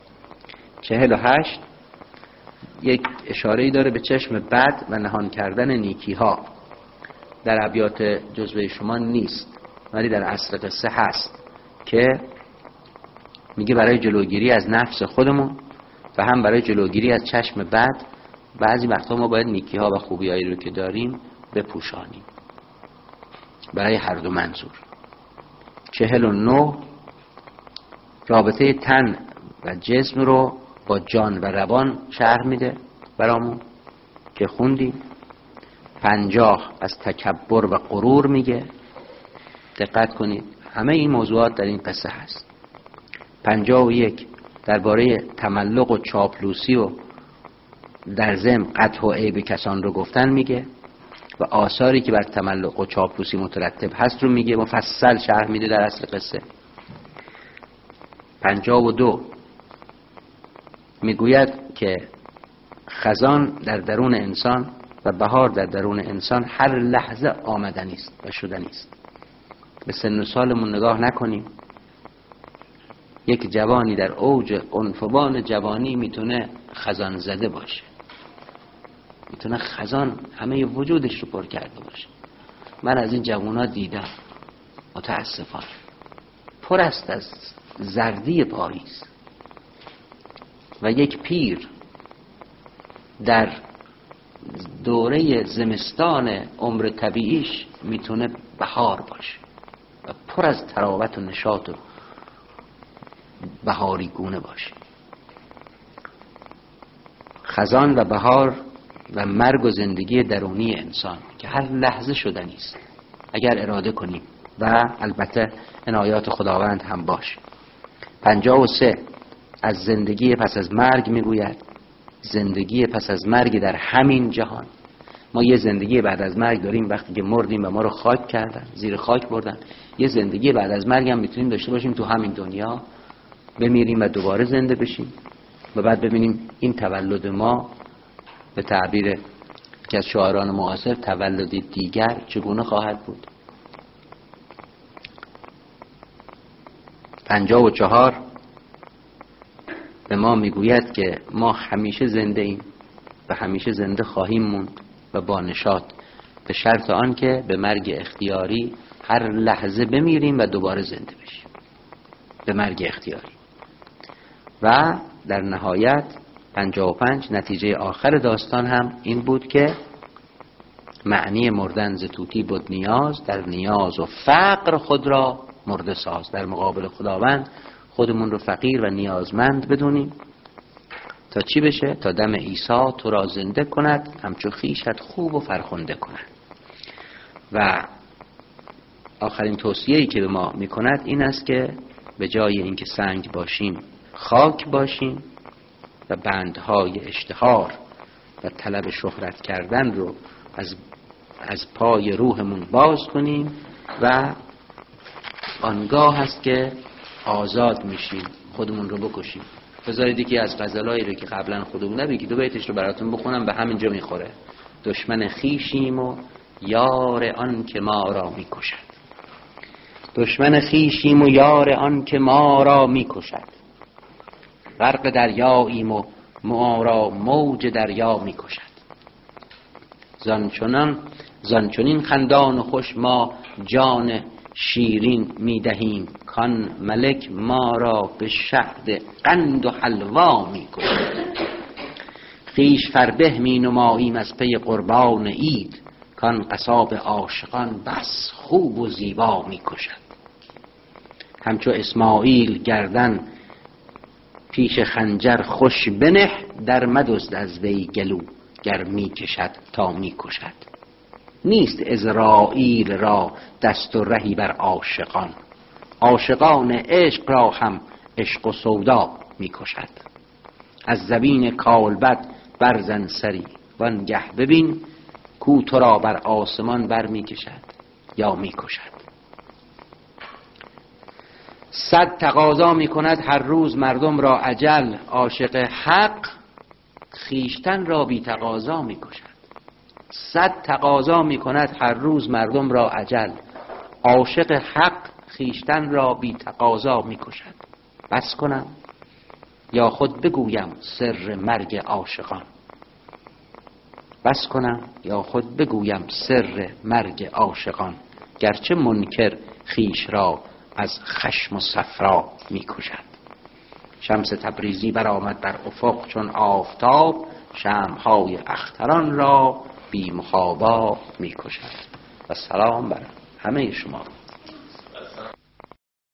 48 یک اشاره‌ای داره به چشم بد و نهان کردن نیکی ها. در ابیات جزوه شما نیست ولی در اصل قصه هست که میگه برای جلوگیری از نفس خودمون و هم برای جلوگیری از چشم بد بعضی وقتا ما باید نیکی ها و خوبی هایی رو که داریم بپوشانیم برای هر دو منظور. 49 رابطه تن و جسم رو با جان و روان شرح میده برامون که خوندیم. 50 از تکبر و غرور میگه. دقت کنید همه این موضوعات در این قصه هست. 51 درباره تملق و چاپلوسی و در ضمن قدح و عیب کسان رو گفتن میگه و آثاری که بر تملق و چاپلوسی مترتب هست رو میگه، مفصل شرح میده در اصل قصه. 52 میگوید که خزان در درون انسان و بهار در درون انسان هر لحظه آمدنی است و شدنی است. به سن و سالمون نگاه نکنیم. یک جوانی در اوج عنفوان جوانی میتونه خزان زده باشه، میتونه خزان همه وجودش رو پر کرده باشه. من از این جوانا دیدم متاسفانه پر است از زردی پاییز و یک پیر در دوره زمستان عمر طبیعیش میتونه بهار باشه و پر از تراوت و نشاط و بهاری گونه باشه. خزان و بهار و مرگ و زندگی درونی انسان که هر لحظه شدنی است اگر اراده کنیم و البته عنایات خداوند هم باشه. 53 از زندگی پس از مرگ میگوید. زندگی پس از مرگ در همین جهان. ما یه زندگی بعد از مرگ داریم وقتی که مردیم و ما رو خاک کردن، زیر خاک بردن. یه زندگی بعد از مرگ هم میتونیم داشته باشیم تو همین دنیا، بمیریم و دوباره زنده بشیم و بعد ببینیم این تولد ما به تعبیر که از شاعران معاصر تولد دیگر چگونه خواهد بود. 54 به ما میگوید که ما همیشه زنده ایم و همیشه زنده خواهیم موند و با نشاط، به شرط آن که به مرگ اختیاری هر لحظه بمیریم و دوباره زنده بشیم، به مرگ اختیاری. و در نهایت 55 نتیجه آخر داستان هم این بود که معنی مردن ز طوطی بود نیاز، در نیاز و فقر خود را مرده ساز. در مقابل خداوند خودمون رو فقیر و نیازمند بدونیم تا چی بشه؟ تا دم عیسی تو را زنده کند، همچو خویشت خوب و فرخنده کند. و آخرین توصیه‌ای که به ما میکند این است که به جای اینکه سنگ باشیم خاک باشیم و بندهای اشتهار و طلب شهرت کردن رو از پای روحمون باز کنیم و آنگاه هست که آزاد میشیم خودمون رو بکشیم. بذارید یکی از غزلایی رو که قبلا خودمون نبگید دو بیتش رو براتون بخونم، به همینجا میخوره. دشمن خویشیم و یار آن که ما را میکشد. دشمن خویشیم و یار آن که ما را میکشد. غرق دریاییم و ما را موج دریا میکشد. زانچنین خندان و خوش ما جان شیرین میدهیم، کان ملک ما را به شهد قند و حلوا میکشد. خویش فربه می نماییم از پی قربان عید، کان قصاب عاشقان بس خوب و زیبا میکشد. همچو اسماعیل گردن پیش خنجر خوش بنه، در مدزد از وی گلو گر میکشد تا میکشد. نیست عزراییل را دست و رهی بر عاشقان، عاشقان عشق را هم عشق و سودا میکشد. از زبین کالبد برزن سری، وانگه ببین کو تو را بر آسمان بر میکشد یا میکشد. 100 تقاضا میکند هر روز مردم را اجل، عاشق حق خیشتن را بی تقاضا میکشد. 100 تقاضا میکند هر روز مردم را اجل، عاشق حق خیشتن را بی تقاضا میکشد. بس کنم یا خود بگویم سر مرگ عاشقان، بس کنم یا خود بگویم سر مرگ عاشقان، گرچه منکر خیش را از خشم و صفرا میکشد. شمس تبریزی برآمد بر افق چون آفتاب، شمع‌های اختران را بی محابا میکشد. و سلام بر همه شما.